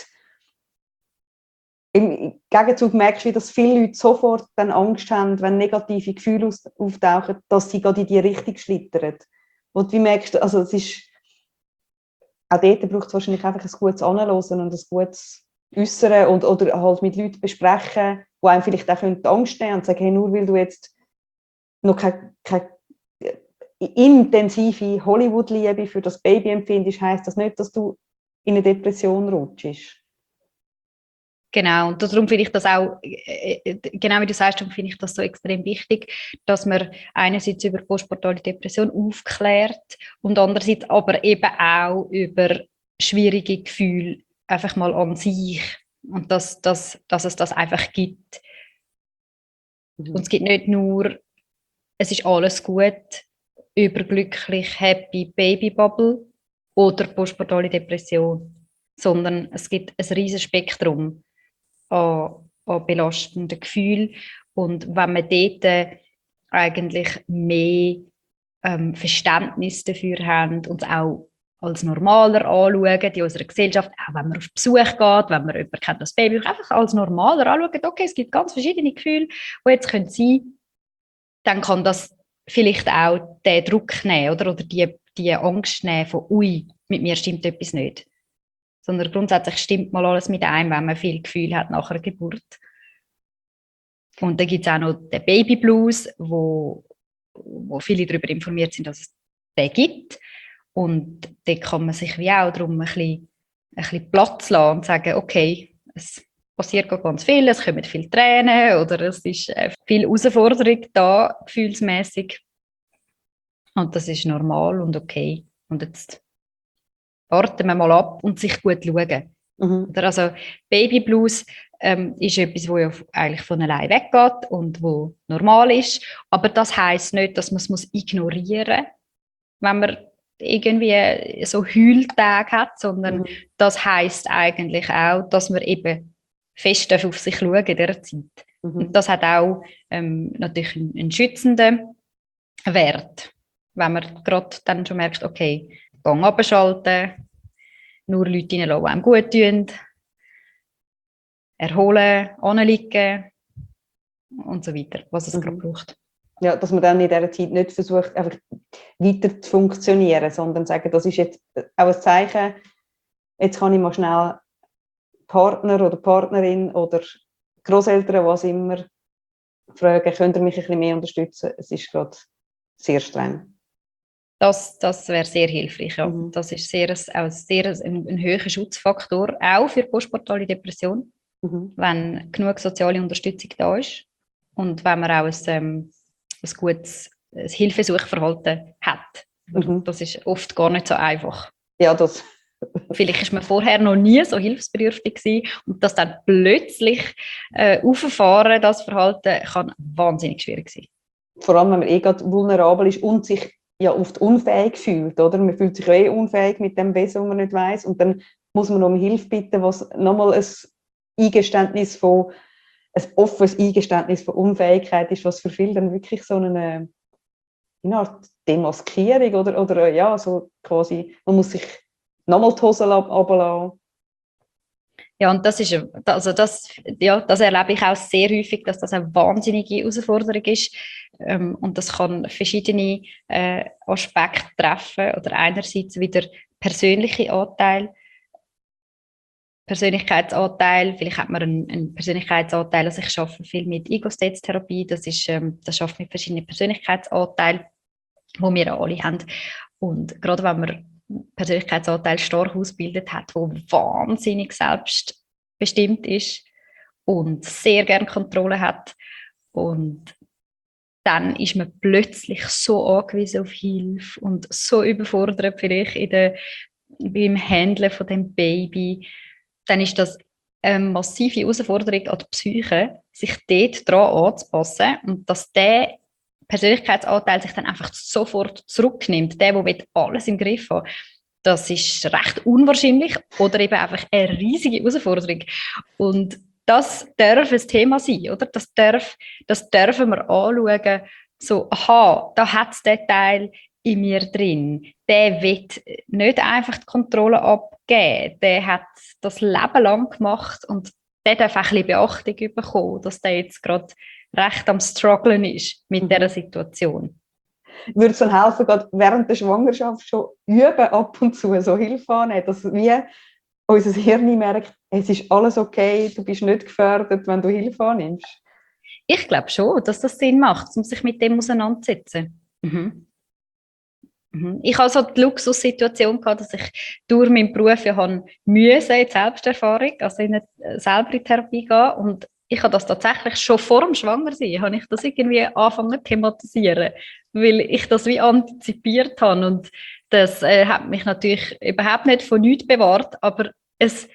Im Gegenzug merkst du, dass viele Leute sofort dann Angst haben, wenn negative Gefühle auftauchen, dass sie gerade in die Richtung schlittern. Und wie merkst du, also es ist, auch dort braucht es wahrscheinlich einfach ein gutes Anhören und ein gutes Äußern und, oder halt mit Leuten besprechen, die einem vielleicht auch Angst nehmen und sagen, hey, nur weil du jetzt noch keine, keine intensive Hollywood-Liebe für das Baby empfindest, heisst das nicht, dass du in eine Depression rutschst. Genau, und darum finde ich das auch, äh, äh, genau wie du sagst, darum finde ich das so extrem wichtig, dass man einerseits über postpartale Depression aufklärt und andererseits aber eben auch über schwierige Gefühle einfach mal an sich und dass, dass, dass es das einfach gibt. Mhm. Und es gibt nicht nur, es ist alles gut, überglücklich, happy Babybubble oder postpartale Depression, sondern es gibt ein riesiges Spektrum an, an belastenden Gefühlen. Und wenn wir dort äh, eigentlich mehr ähm, Verständnis dafür haben und es auch als normaler anschauen in unserer Gesellschaft, auch wenn man auf Besuch geht, wenn man jemanden kennt, das Baby, einfach als normaler anschauen, okay, es gibt ganz verschiedene Gefühle, die jetzt sein können, dann kann das vielleicht auch den Druck nehmen oder, oder die, die Angst nehmen von, ui, mit mir stimmt etwas nicht. Sondern grundsätzlich stimmt mal alles mit einem, wenn man viel Gefühl hat nach einer Geburt. Und dann gibt es auch noch den Baby Blues, wo, wo viele darüber informiert sind, dass es den gibt. Und da kann man sich wie auch darum ein bisschen, ein bisschen Platz lassen und sagen, okay, es passiert ganz viel, es kommen viele Tränen oder es ist viel Herausforderung da, gefühlsmäßig. Und das ist normal und okay. Und jetzt warten wir mal ab und sich gut schauen. Mhm. Also Baby Blues ähm, ist etwas, wo ja eigentlich von allein weggeht und wo normal ist. Aber das heisst nicht, dass man es muss ignorieren muss, wenn man irgendwie so Heultage hat, sondern Mhm. das heisst eigentlich auch, dass man eben fest auf sich schauen in dieser Zeit. Mhm. Und das hat auch ähm, natürlich einen, einen schützenden Wert, wenn man gerade dann schon merkt, okay, Gang abschalten, nur Leute reinlassen, die einem gut tun, erholen, anliegen und so weiter, was es Mhm. gerade braucht. Ja, dass man dann in dieser Zeit nicht versucht, einfach weiter zu funktionieren, sondern sagen, das ist jetzt auch ein Zeichen, jetzt kann ich mal schnell Partner oder Partnerin oder Großeltern, was immer, fragen, könnt ihr mich ein bisschen mehr unterstützen? Es ist gerade sehr streng. Das, das wäre sehr hilfreich, ja. Mhm. Das ist sehr, auch sehr ein, ein hoher Schutzfaktor, auch für postpartale Depression, Mhm. wenn genug soziale Unterstützung da ist und wenn man auch ein, ähm, ein gutes ein Hilfesuchverhalten hat. Mhm. Das ist oft gar nicht so einfach. Ja, das. Vielleicht ist man vorher noch nie so hilfsbedürftig gewesen und das dann plötzlich äh, auffahren, das Verhalten, kann wahnsinnig schwierig sein. Vor allem, wenn man eh gerade vulnerabel ist und sich ja oft unfähig fühlt, oder? Man fühlt sich ja eh unfähig mit dem Wesen, was man nicht weiss, und dann muss man um Hilfe bitten, was nochmal ein Eingeständnis von, ein offenes Eingeständnis von Unfähigkeit ist, was für viele dann wirklich so eine, eine Art Demaskierung oder, oder ja, so quasi, man muss sich nochmal die Hose runterlassen. Ja, und das ist, also das, ja, das erlebe ich auch sehr häufig, dass das eine wahnsinnige Herausforderung ist. Ähm, und das kann verschiedene äh, Aspekte treffen. Oder einerseits wieder persönliche Anteil, Persönlichkeitsanteil. Vielleicht hat man einen, einen Persönlichkeitsanteil, also ich arbeite viel mit Ego-States-Therapie. Das ist, ähm, das schafft mit verschiedenen Persönlichkeitsanteilen, die wir alle haben. Und gerade wenn man Persönlichkeitsanteil stark ausgebildet hat, wo wahnsinnig selbstbestimmt ist und sehr gerne Kontrolle hat. Und dann ist man plötzlich so angewiesen auf Hilfe und so überfordert vielleicht in der, beim Handeln von dem Baby. Dann ist das eine massive Herausforderung an die Psyche, sich dort dran anzupassen und dass der Persönlichkeitsanteil sich dann einfach sofort zurücknimmt, der, der alles im Griff hat, das ist recht unwahrscheinlich oder eben einfach eine riesige Herausforderung. Und das darf ein Thema sein, oder? Das, darf, das dürfen wir anschauen, so, aha, da hat es den Teil in mir drin. Der will nicht einfach die Kontrolle abgeben, der hat das Leben lang gemacht und der darf auch ein bisschen Beachtung bekommen, dass der jetzt gerade recht am Strugglen ist mit mhm. dieser Situation. Würde es dann helfen, gerade während der Schwangerschaft schon üben, ab und zu so Hilfe annehmen, dass wir unser Hirn merkt, es ist alles okay, du bist nicht gefährdet, wenn du Hilfe annimmst? Ich glaube schon, dass das Sinn macht, um sich mit dem auseinanderzusetzen. Mhm. Mhm. Ich hatte so die Luxussituation gehabt, dass ich durch meinen Beruf ja habe müssen, in die Selbsterfahrung, also in eine, selber in Therapie gehen, und ich habe das tatsächlich schon vor dem Schwangersein, habe ich das irgendwie angefangen zu thematisieren, weil ich das wie antizipiert habe, und das äh, hat mich natürlich überhaupt nicht von nichts bewahrt, aber es,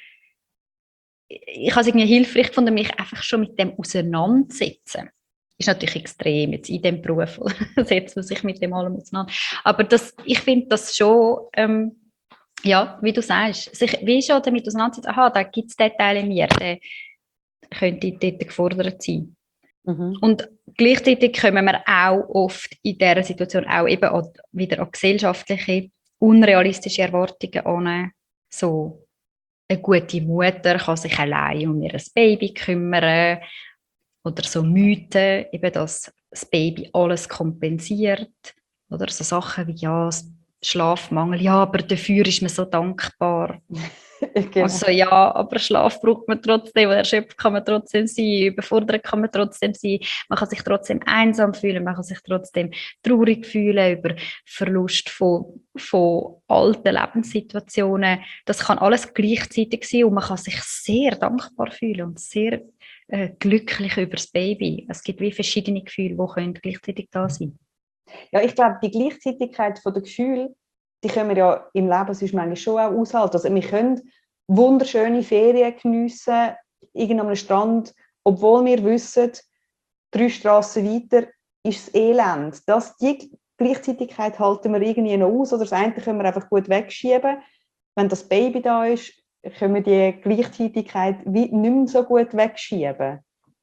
ich habe es irgendwie hilfreich gefunden, mich einfach schon mit dem auseinanderzusetzen. Ist natürlich extrem jetzt in diesem Beruf, setzt man sich mit dem allem auseinander. Aber das, ich finde das schon, ähm, ja, wie du sagst, sich wie schon damit auseinandersetzen, aha, da gibt es den Teil in mir, der könnte dort gefordert sein. Mhm. Und gleichzeitig kommen wir auch oft in dieser Situation auch eben an, wieder an gesellschaftliche, unrealistische Erwartungen an. So, eine gute Mutter kann sich allein um ihr Baby kümmern. Oder so Mythen, eben, dass das Baby alles kompensiert. Oder so Sachen wie, ja, Schlafmangel, ja, aber dafür ist man so dankbar. Genau. Also ja, aber Schlaf braucht man trotzdem, erschöpft kann man trotzdem sein, überfordert kann man trotzdem sein, man kann sich trotzdem einsam fühlen, man kann sich trotzdem traurig fühlen über Verlust von, von alten Lebenssituationen. Das kann alles gleichzeitig sein und man kann sich sehr dankbar fühlen und sehr äh, glücklich über das Baby. Es gibt wie verschiedene Gefühle, die können gleichzeitig da sein. Ja, ich glaube, die Gleichzeitigkeit der Gefühle, die können wir ja im Leben sonst manchmal schon auch aushalten. Also wir können wunderschöne Ferien geniessen, irgendeinem Strand, obwohl wir wissen, drei Strassen weiter ist das Elend. Das, die Gleichzeitigkeit halten wir irgendwie noch aus, oder das eine können wir einfach gut wegschieben. Wenn das Baby da ist, können wir die Gleichzeitigkeit nicht mehr so gut wegschieben.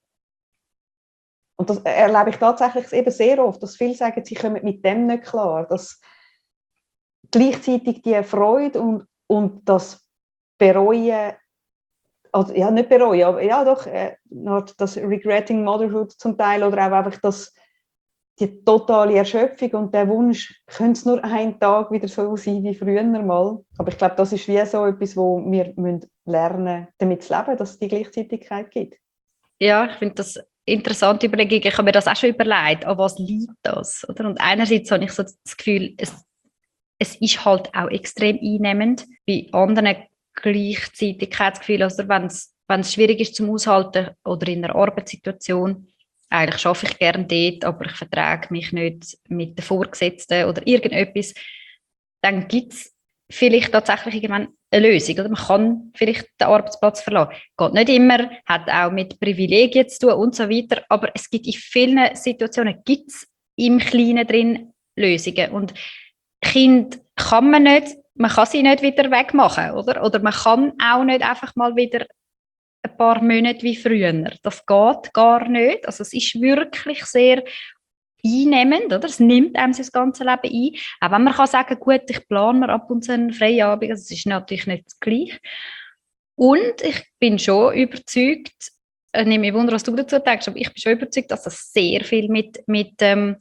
Und das erlebe ich tatsächlich eben sehr oft, dass viele sagen, sie kommen mit dem nicht klar, dass gleichzeitig die Freude und, und das Bereuen, also ja, nicht bereuen, aber ja doch, äh, das Regretting Motherhood zum Teil, oder auch einfach das, die totale Erschöpfung und der Wunsch, könnte es nur einen Tag wieder so sein wie früher mal. Aber ich glaube, das ist wie so etwas, wo wir müssen lernen, damit zu leben, dass es die Gleichzeitigkeit gibt. Ja, ich finde das interessante Überlegung. Ich habe mir das auch schon überlegt, an was liegt das? Oder? Und einerseits habe ich so das Gefühl, es, es ist halt auch extrem einnehmend. Bei anderen Gleichzeitigkeitsgefühlen, also wenn es wenn es schwierig ist zum Aushalten oder in einer Arbeitssituation, eigentlich arbeite ich gerne dort, aber ich vertrage mich nicht mit den Vorgesetzten oder irgendetwas, dann gibt es vielleicht tatsächlich irgendwann eine Lösung. Oder man kann vielleicht den Arbeitsplatz verlassen. Geht nicht immer, hat auch mit Privilegien zu tun und so weiter, aber es gibt in vielen Situationen gibt's im Kleinen drin Lösungen. Und Kind kann man nicht, man kann sie nicht wieder wegmachen, oder? Oder man kann auch nicht einfach mal wieder ein paar Monate wie früher. Das geht gar nicht. Also es ist wirklich sehr einnehmend, oder? Es nimmt einem das ganze Leben ein. Auch wenn man kann sagen, gut, ich plane mir ab und zu einen freien Abend, das ist natürlich nicht das Gleiche. Und ich bin schon überzeugt, ich nehme mich wunder, was du dazu denkst, aber ich bin schon überzeugt, dass das sehr viel mit, mit ähm,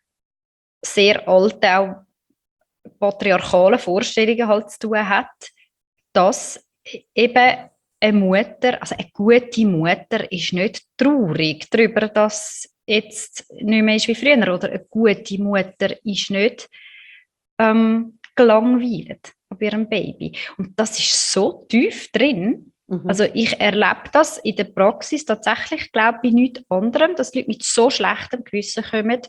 sehr alten, auch patriarchalen Vorstellungen halt zu tun hat, dass eben eine Mutter, also eine gute Mutter ist nicht traurig darüber, dass jetzt nicht mehr ist wie früher, oder eine gute Mutter ist nicht ähm, gelangweilt bei ihrem Baby. Und das ist so tief drin. Mhm. Also ich erlebe das in der Praxis tatsächlich, glaube ich, nichts anderem, dass Leute mit so schlechtem Gewissen kommen,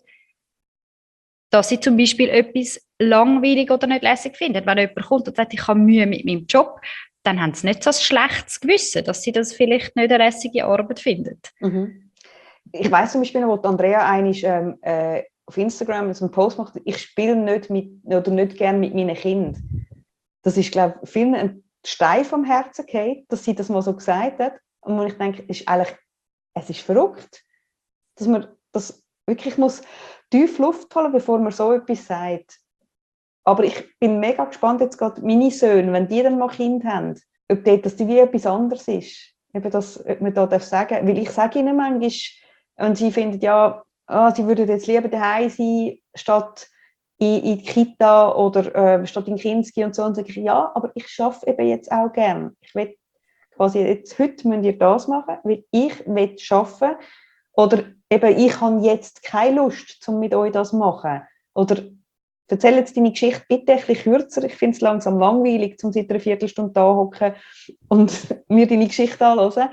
dass sie zum Beispiel etwas langweilig oder nicht lässig finden. Wenn jemand kommt und sagt, ich habe Mühe mit meinem Job, dann haben sie nicht so ein schlechtes Gewissen, dass sie das vielleicht nicht eine lässige Arbeit finden. Mhm. Ich weiss zum Beispiel, wo Andrea einmal ähm, äh, auf Instagram so einen Post macht, ich spiele nicht mit, oder nicht gerne mit meinen Kindern. Das ist, glaube ich, vielen ein Stein vom Herzen gefallen, dass sie das mal so gesagt hat. Und ich denke, es ist eigentlich, es ist verrückt, dass man das wirklich muss tief Luft holen, bevor man so etwas sagt. Aber ich bin mega gespannt, jetzt gerade meine Söhne, wenn die dann mal Kinder haben, ob dort, dass die wie etwas anderes ist. Eben das, ob man da darf sagen. Weil ich sage ihnen manchmal, und sie finden, ja, oh, sie würden jetzt lieber daheim sein, statt in, in die Kita oder äh, statt in Kinski und so. Und sage ich, ja, aber ich arbeite eben jetzt auch gerne. Ich will quasi jetzt, heute müsst ihr das machen, weil ich will arbeiten. Oder eben, ich habe jetzt keine Lust, um mit euch das zu machen. Oder erzähl jetzt deine Geschichte bitte ein bisschen kürzer. Ich finde es langsam langweilig, um seit einer Viertelstunde da hocken und mir deine Geschichte anhören.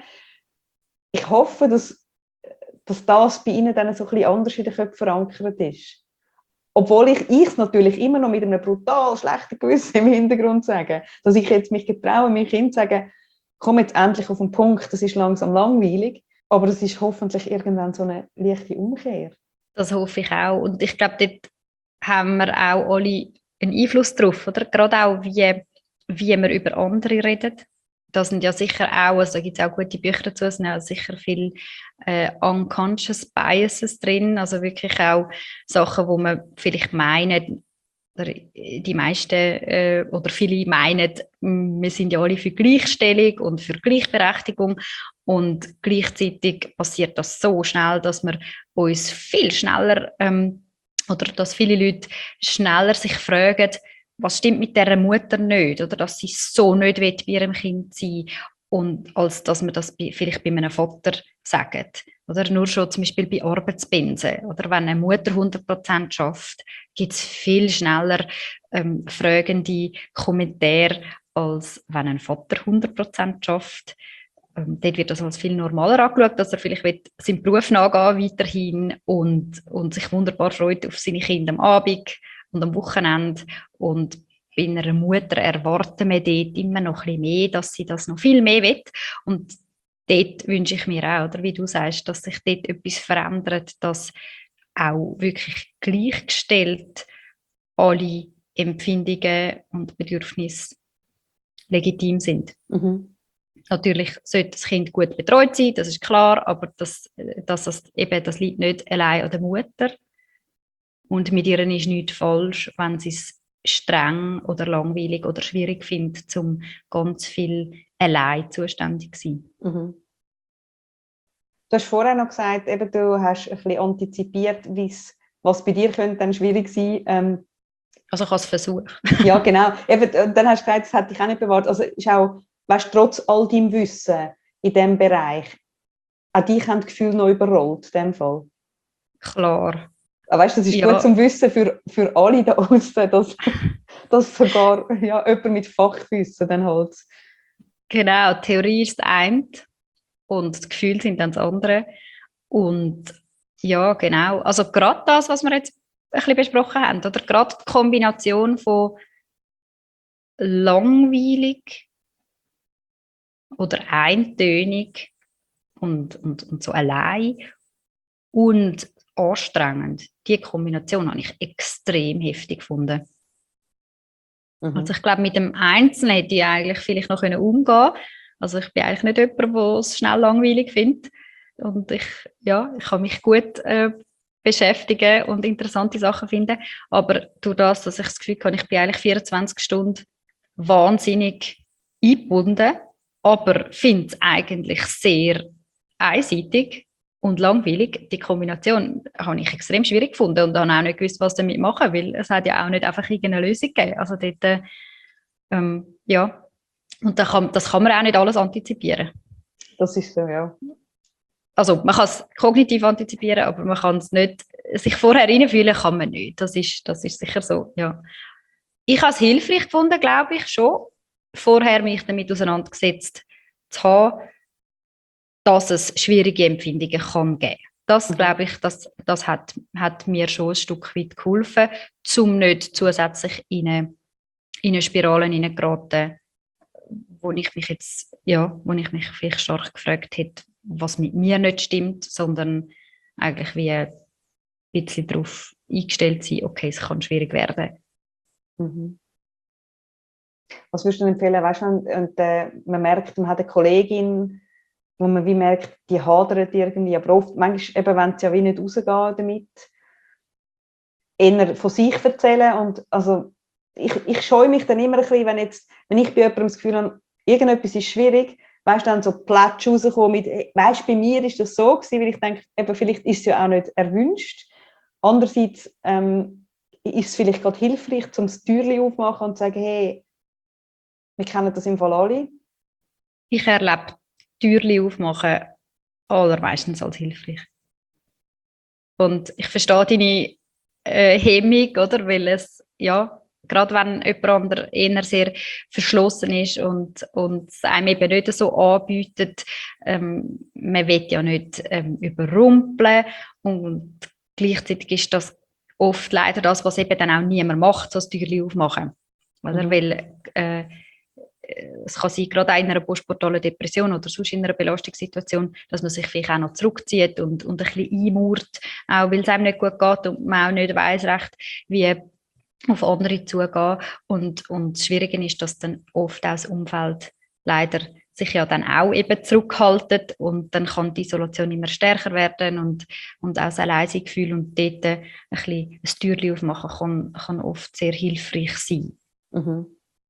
Ich hoffe, dass, dass das bei Ihnen dann so ein bisschen anders in den Köpfen verankert ist. Obwohl ich es natürlich immer noch mit einem brutal schlechten Gewissen im Hintergrund sage. Dass ich jetzt mich getraue, meinem Kind zu sagen, komm jetzt endlich auf den Punkt, das ist langsam langweilig. Aber es ist hoffentlich irgendwann so eine leichte Umkehr. Das hoffe ich auch. Und ich glaube, dort haben wir auch alle einen Einfluss drauf, oder? Gerade auch, wie, wie wir über andere reden. Da sind ja sicher auch, also da gibt es auch gute Bücher dazu, es sind auch sicher viele äh, unconscious biases drin, also wirklich auch Sachen, wo man vielleicht meinen, oder die meisten äh, oder viele meinen, wir sind ja alle für Gleichstellung und für Gleichberechtigung und gleichzeitig passiert das so schnell, dass wir uns viel schneller ähm, oder dass viele Leute schneller sich fragen, was stimmt mit dieser Mutter nicht, oder dass sie so nicht will, bei ihrem Kind sein, und als dass man das bei, vielleicht bei einem Vater sagt. Oder nur schon zum Beispiel bei Arbeitspensen. Oder wenn eine Mutter hundert Prozent schafft, gibt es viel schneller ähm, fragende Kommentare, als wenn ein Vater hundert Prozent schafft. Ähm, dort wird das als viel normaler angeschaut, dass er vielleicht will, seinen Beruf nachgehen weiterhin und, und sich wunderbar freut auf seine Kinder am Abend und am Wochenende. Und bei einer Mutter erwarten wir dort immer noch ein bisschen mehr, dass sie das noch viel mehr will. Und dort wünsche ich mir auch, oder wie du sagst, dass sich dort etwas verändert, dass auch wirklich gleichgestellt alle Empfindungen und Bedürfnisse legitim sind. Mhm. Natürlich sollte das Kind gut betreut sein, das ist klar, aber das, dass das, eben, das liegt nicht allein an der Mutter. Und mit ihr ist nichts falsch, wenn sie es streng oder langweilig oder schwierig findet, um ganz viel allein zuständig zu sein. Mhm. Du hast vorher noch gesagt, eben, du hast ein bisschen antizipiert, was bei dir könnte dann schwierig sein. Ähm, also ich habe es versucht. Ja, genau. Eben, dann hast du gesagt, das hätte ich auch nicht bewahrt. Also ist auch, weißt, trotz all deinem Wissen in diesem Bereich, auch dich haben das Gefühl noch überrollt, in dem Fall? Klar. Aber weißt, das ist ja. gut zum Wissen für, für alle da außen, dass, dass sogar ja, jemand mit Fachwissen dann halt. Genau, Theorie ist das eine und die Gefühle sind dann das andere. Und ja, genau. Also gerade das, was wir jetzt ein bisschen besprochen haben, oder gerade die Kombination von langweilig oder eintönig und, und, und so allein und anstrengend. Die Kombination habe ich extrem heftig gefunden. Mhm. Also ich glaube, mit dem Einzelnen hätte ich eigentlich vielleicht noch umgehen können. Also ich bin eigentlich nicht jemand, der es schnell langweilig findet. Und ich, ja, ich kann mich gut äh, beschäftigen und interessante Sachen finden. Aber durch das, dass ich das Gefühl habe, ich bin eigentlich vierundzwanzig Stunden wahnsinnig eingebunden, aber finde es eigentlich sehr einseitig und langweilig. Die Kombination habe ich extrem schwierig gefunden und habe auch nicht gewusst, was damit machen, weil es hat ja auch nicht einfach irgendeine Lösung gegeben. Also dort, ähm, ja, und da kann, das kann man auch nicht alles antizipieren. Das ist so, ja. Also man kann es kognitiv antizipieren, aber man kann es nicht, sich vorher reinfühlen kann man nicht. Das ist, das ist sicher so, ja. Ich habe es hilfreich gefunden, glaube ich, schon, vorher mich damit auseinandergesetzt zu haben, dass es schwierige Empfindungen kann geben. Das, mhm. glaube ich, das, das hat, hat mir schon ein Stück weit geholfen, um nicht zusätzlich in eine, in eine Spirale hineinzugeraten, wo ich mich jetzt, ja, wo ich mich vielleicht stark gefragt hätte, was mit mir nicht stimmt, sondern eigentlich wie ein bisschen darauf eingestellt sein, okay, es kann schwierig werden. Mhm. Was würdest du denn empfehlen, weißt du, und, und äh, man merkt, man hat eine Kollegin, wo man wie merkt, die hadert irgendwie, aber oft, manchmal eben, wenn sie ja wie nicht rausgehen damit, eher von sich erzählen und also ich, ich scheue mich dann immer ein bisschen, wenn, jetzt, wenn ich bei jemandem das Gefühl habe, irgendetwas ist schwierig, weißt du, dann so Plätsch rauskommen mit, weißt du, bei mir ist das so gewesen, weil ich denke, eben, vielleicht ist es ja auch nicht erwünscht. Andererseits ähm, ist es vielleicht gerade hilfreich, um das Türchen aufzumachen und zu sagen, hey, wir kennen das im Fall alle. Ich erlebe Türchen aufmachen allermeistens als hilfreich. Und ich verstehe deine äh, Hemmung, oder? Weil es, ja, gerade wenn jemand anderes eher sehr verschlossen ist und, und es einem eben nicht so anbietet, ähm, man will ja nicht ähm, überrumpeln und gleichzeitig ist das oft leider das, was eben dann auch niemand macht, so das Türchen aufmachen. Oder? Mhm. Weil äh, es kann sein, gerade auch in einer postportalen Depression oder sonst in einer Belastungssituation, dass man sich vielleicht auch noch zurückzieht und, und ein bisschen einmauert, auch weil es einem nicht gut geht und man auch nicht weiss recht, wie auf andere zugehen. Und, und das Schwierige ist, dass dann oft auch das Umfeld leider sich ja dann auch eben zurückhaltet und dann kann die Isolation immer stärker werden und, und auch das Alleinsein-Gefühl und dort ein bisschen ein Türchen aufmachen kann, kann oft sehr hilfreich sein. Mhm.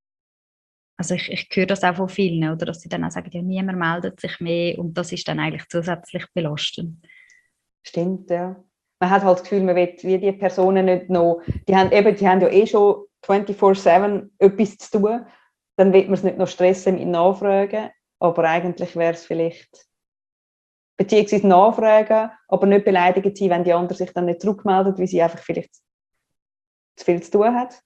Also ich, ich höre das auch von vielen, oder, dass sie dann auch sagen, ja, niemand meldet sich mehr und das ist dann eigentlich zusätzlich belastend. Stimmt, ja. Man hat halt das Gefühl, man will wie die Personen nicht noch, die haben, eben, die haben ja eh schon vierundzwanzig sieben etwas zu tun, dann will man es nicht noch stressen mit Nachfragen, aber eigentlich wäre es vielleicht, beziehungsweise nachfragen, aber nicht beleidigend sein, wenn die andere sich dann nicht zurückmeldet, weil sie einfach vielleicht zu viel zu tun hat.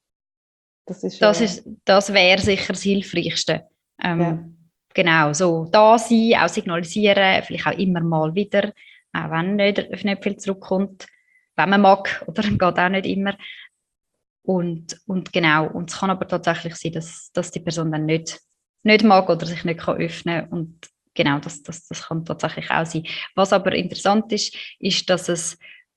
Das, ist, das, äh, ist, das wäre sicher das Hilfreichste. Ähm, ja. Genau, so da sein, auch signalisieren, vielleicht auch immer mal wieder, auch wenn nicht, nicht viel zurückkommt, wenn man mag, oder geht auch nicht immer. Und, und genau, und es kann aber tatsächlich sein, dass, dass die Person dann nicht, nicht mag oder sich nicht kann öffnen kann. Und genau, das, das, das kann tatsächlich auch sein. Was aber interessant ist, ist, dass es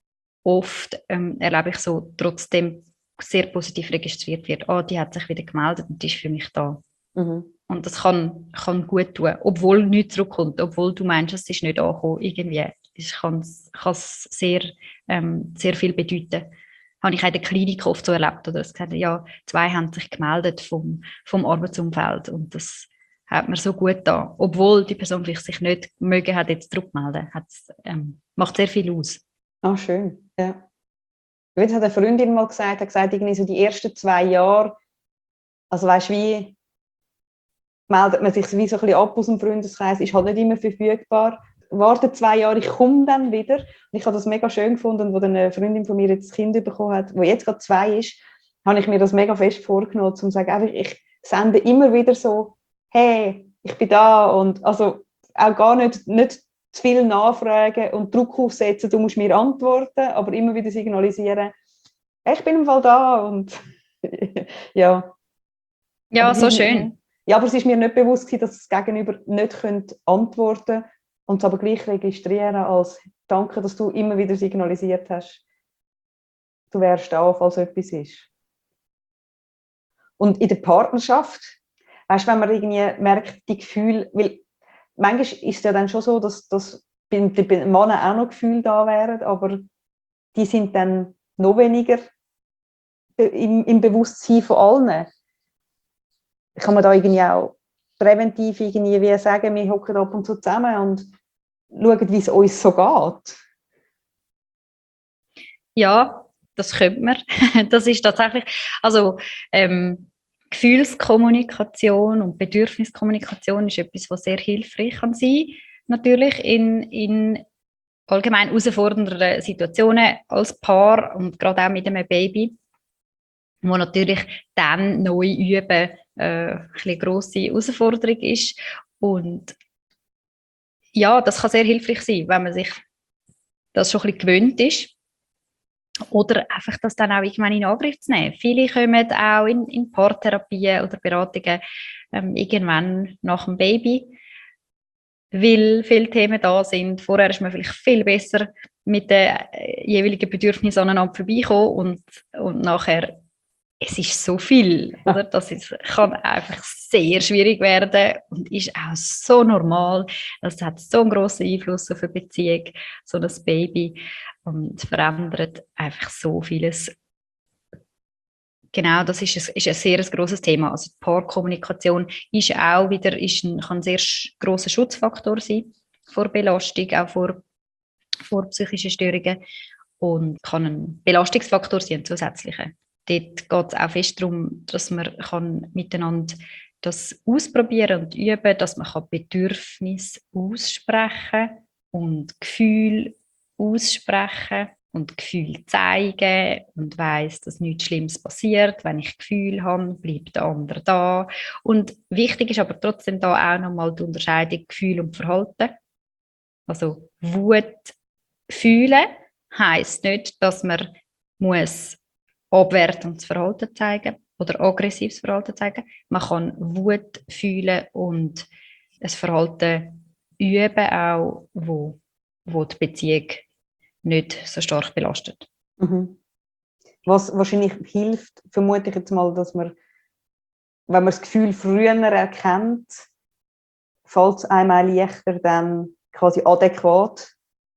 oft, ähm, erlebe ich so, trotzdem sehr positiv registriert wird. Oh, die hat sich wieder gemeldet und die ist für mich da. Mhm. Und das kann, kann gut tun, obwohl nichts zurückkommt, obwohl du meinst, es ist nicht angekommen, irgendwie. Das kann es sehr, ähm, sehr viel bedeuten. Habe ich auch in der Klinik oft so erlebt, oder es gesagt, ja, zwei haben sich gemeldet vom, vom Arbeitsumfeld und das hat mir so gut da, obwohl die Person vielleicht sich nicht mögen hat, jetzt zurückmelden, ähm, macht sehr viel aus. Ah, schön, ja. Jetzt hat eine Freundin mal gesagt, hat gesagt, irgendwie so die ersten zwei Jahre, also weißt wie meldet man sich wie so ein bisschen ab aus dem Freundeskreis, ist halt nicht immer verfügbar. Warte zwei Jahre, ich komme dann wieder. Und ich habe das mega schön gefunden, wo dann eine Freundin von mir jetzt das Kind bekommen hat, wo jetzt gerade zwei ist, habe ich mir das mega fest vorgenommen, um zu sagen, einfach, ich sende immer wieder so, hey, ich bin da und also auch gar nicht, nicht zu viel nachfragen und Druck aufsetzen, du musst mir antworten, aber immer wieder signalisieren, ich bin im Fall da und ja. Ja, Aber so ist, schön. ja, aber es ist mir nicht bewusst gewesen, dass das Gegenüber nicht antworten könnte und es aber gleich registrieren als Danke, dass du immer wieder signalisiert hast, du wärst da, falls etwas ist. Und in der Partnerschaft, weißt du, wenn man irgendwie merkt, die Gefühle, weil manchmal ist es ja dann schon so, dass, dass bei den Männern auch noch Gefühle da wären, aber die sind dann noch weniger im, im Bewusstsein von allen. Kann man da irgendwie auch präventiv irgendwie wie sagen, wir hocken ab und zu zusammen und schauen, wie es uns so geht? Ja, das könnte man. Das ist tatsächlich, also ähm, Gefühlskommunikation und Bedürfniskommunikation ist etwas, was sehr hilfreich kann sein, natürlich in, in allgemein herausfordernden Situationen als Paar und gerade auch mit einem Baby, wo natürlich dann neu üben äh, eine grosse Herausforderung ist. Und ja, das kann sehr hilfreich sein, wenn man sich das schon ein bisschen gewöhnt ist. Oder einfach das dann auch irgendwann in Angriff zu nehmen. Viele kommen auch in, in Paartherapien oder Beratungen ähm, irgendwann nach dem Baby, weil viele Themen da sind. Vorher ist man vielleicht viel besser mit den äh, jeweiligen Bedürfnissen aneinander vorbeikommen und, und nachher, es ist so viel, oder? Das ist, kann einfach sehr schwierig werden und ist auch so normal. Das hat so einen grossen Einfluss auf eine Beziehung, so ein Baby, und verändert einfach so vieles. Genau, das ist ein, ist ein sehr grosses Thema. Also die Paarkommunikation ist auch wieder, ist ein, kann ein sehr grosser Schutzfaktor sein vor Belastung, auch vor, vor psychischen Störungen, und kann ein Belastungsfaktor sein, ein zusätzlicher. Dort geht es auch fest darum, dass man kann miteinander das ausprobieren und üben, dass man Bedürfnisse aussprechen und Gefühle aussprechen und Gefühle zeigen und weiss, dass nichts Schlimmes passiert. Wenn ich Gefühle habe, bleibt der andere da. Und wichtig ist aber trotzdem da auch nochmal die Unterscheidung Gefühl und Verhalten. Also Wut fühlen heisst nicht, dass man muss abwertendes Verhalten zeigen oder aggressives Verhalten zeigen. Man kann Wut fühlen und ein Verhalten üben, auch, wo, wo die Beziehung nicht so stark belastet. Mhm. Was wahrscheinlich hilft, vermute ich jetzt mal, dass man, wenn man das Gefühl früher erkennt, fällt es einem auch leichter, dann quasi adäquat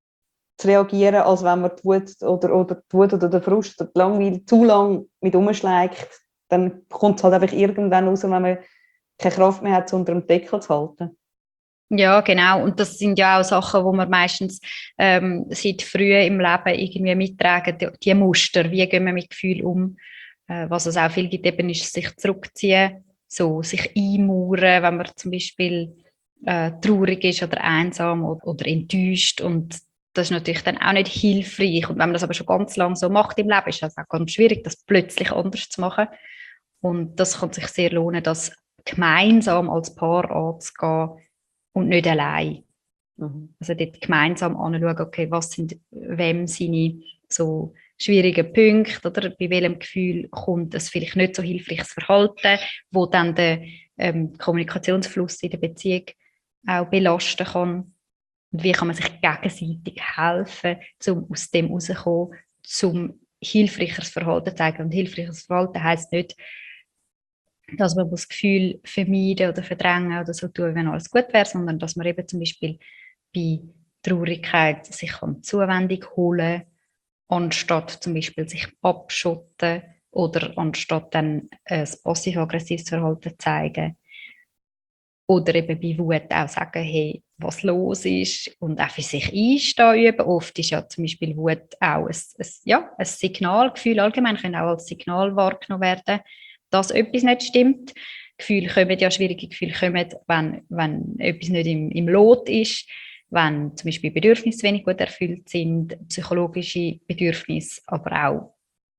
zu reagieren, als wenn man die Wut oder, oder die Wut oder den Frust oder die Langweile zu lang mit umschlägt, dann kommt es halt einfach irgendwann raus, wenn man keine Kraft mehr hat, es unter dem Deckel zu halten. Ja, genau. Und das sind ja auch Sachen, wo man meistens ähm, seit früh im Leben irgendwie mittragen, die, die Muster, wie gehen wir mit Gefühl um. Äh, was es auch viel gibt, eben ist sich zurückziehen, so sich einmauern, wenn man zum Beispiel äh, traurig ist oder einsam oder, oder enttäuscht. Und das ist natürlich dann auch nicht hilfreich. Und wenn man das aber schon ganz lange so macht im Leben, ist es auch ganz schwierig, das plötzlich anders zu machen. Und das kann sich sehr lohnen, das gemeinsam als Paar anzugehen und nicht allein. Mhm. Also dort gemeinsam anschauen, okay, was sind wem seine so schwierigen Punkte oder bei welchem Gefühl kommt es vielleicht nicht so hilfreiches Verhalten, wo dann den ähm, Kommunikationsfluss in der Beziehung auch belasten kann. Und wie kann man sich gegenseitig helfen, um aus dem rauszukommen, zum hilfreicheres Verhalten zu zeigen. Und hilfreiches Verhalten heisst nicht, dass man das Gefühl vermeiden oder verdrängen oder so tun, wenn alles gut wäre, sondern dass man eben zum Beispiel bei Traurigkeit sich Zuwendung holen kann, anstatt zum Beispiel sich abschotten oder anstatt dann ein passiv-aggressives Verhalten zeigen. Oder eben bei Wut auch sagen, hey, was los ist und auch für sich einstehen üben. Oft ist ja zum Beispiel Wut auch ein, ein, ja, ein Signalgefühl, allgemein können auch als Signal wahrgenommen werden, dass etwas nicht stimmt. Gefühle kommen, ja, schwierige Gefühle kommen, wenn, wenn etwas nicht im, im Lot ist, wenn zum Beispiel Bedürfnisse wenig gut erfüllt sind, psychologische Bedürfnisse, aber auch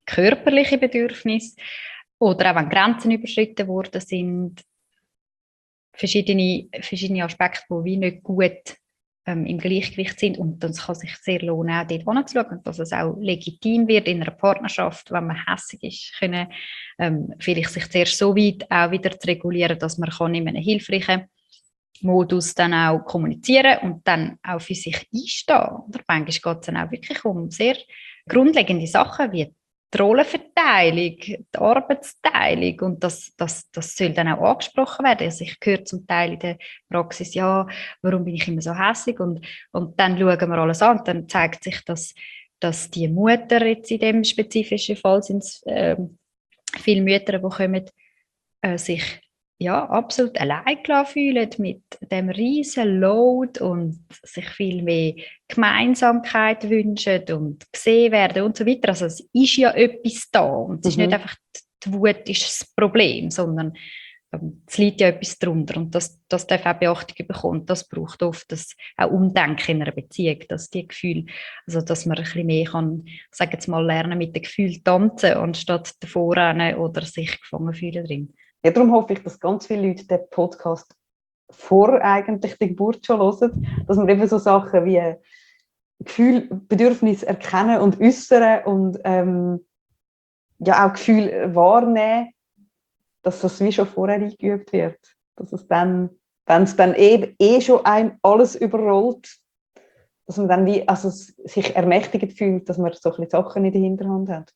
körperliche Bedürfnisse oder auch wenn Grenzen überschritten worden sind, verschiedene, verschiedene Aspekte, die wie nicht gut ähm, im Gleichgewicht sind, und dann kann sich sehr lohnen, auch dort hinzuschauen, dass es auch legitim wird in einer Partnerschaft, wenn man hässig ist, können ähm, vielleicht sich zuerst so weit auch wieder zu regulieren, dass man kann in einem hilfreichen Modus dann auch kommunizieren und dann auch für sich einstehen. Oder manchmal geht es dann auch wirklich um sehr grundlegende Sachen wie die Rollenverteilung, die Arbeitsteilung, und das, das, das soll dann auch angesprochen werden. Also ich höre zum Teil in der Praxis, ja, warum bin ich immer so hässig, und, und dann schauen wir alles an und dann zeigt sich, dass, dass die Mutter jetzt in dem spezifischen Fall sind es äh, viele Mütter, die kommen, äh, sich ja, absolut allein gelassen fühlen mit dem riesen Load und sich viel mehr Gemeinsamkeit wünschen und gesehen werden und so weiter. Also es ist ja etwas da und es mhm. ist nicht einfach die Wut ist das Problem, sondern ähm, es liegt ja etwas darunter, und das, das darf auch Beachtung bekommen. Das braucht oft das auch Umdenken in einer Beziehung, dass die Gefühle, also dass man ein bisschen mehr kann, sagen jetzt mal, lernen mit den Gefühlen tanzen, anstatt davor rennen oder sich gefangen fühlen drin. Ja, darum hoffe ich, dass ganz viele Leute den Podcast vor eigentlich der Geburt schon hören, dass man eben so Sachen wie Gefühl, Bedürfnisse erkennen und äußern und ähm, ja auch Gefühle wahrnehmen, dass das wie schon vorher eingeübt wird. Dass es dann, wenn es dann eh, eh schon ein alles überrollt, dass man dann wie, also sich ermächtigt fühlt, dass man so ein bisschen Sachen in der Hinterhand hat.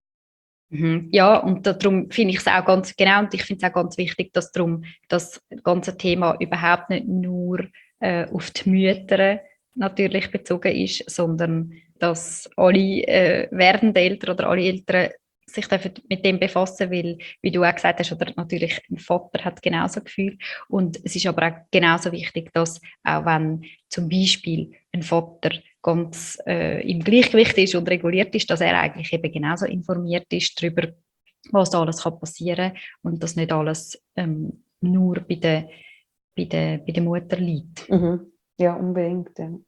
Ja, und darum finde ich es auch ganz genau, und ich finde es auch ganz wichtig, dass darum das ganze Thema überhaupt nicht nur äh, auf die Mütter natürlich bezogen ist, sondern dass alle äh, werdenden Eltern oder alle Eltern sich mit dem befassen, weil, wie du auch gesagt hast, oder natürlich ein Vater hat genauso Gefühl, und es ist aber auch genauso wichtig, dass auch wenn zum Beispiel ein Vater ganz äh, im Gleichgewicht ist und reguliert ist, dass er eigentlich eben genauso informiert ist darüber, was da alles kann passieren kann und dass nicht alles ähm, nur bei der, bei, der, bei der Mutter liegt. Mhm. Ja, unbedingt. Ja,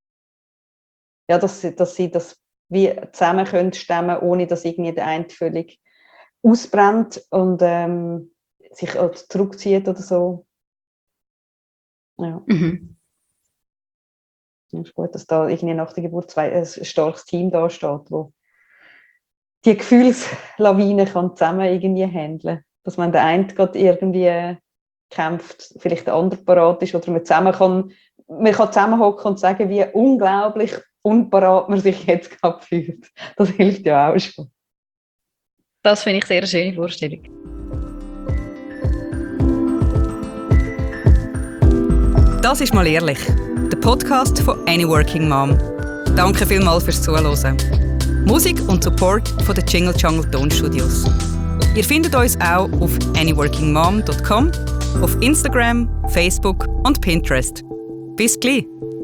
ja dass, dass sie das wie zusammen können stemmen, ohne dass irgendwie der eine völlig ausbrennt und ähm, sich zurückzieht oder so. Ja. Mhm. Es ist gut, dass da irgendwie nach der Geburt zwei, ein starkes Team da steht, wo die Gefühlslawine kann zusammen irgendwie handeln. Dass man der eine gerade irgendwie kämpft, vielleicht der andere parat ist, oder man zusammen kann, man kann zusammenhocken und sagen, wie unglaublich unparat man sich jetzt gerade fühlt. Das hilft ja auch schon. Das finde ich sehr eine schöne Vorstellung. Das ist «Mal ehrlich», der Podcast von Any Working Mom. Danke vielmals fürs Zuhören. Musik und Support von den Jingle Jungle Tonstudios. Ihr findet uns auch auf any working mom dot com, auf Instagram, Facebook und Pinterest. Bis gleich!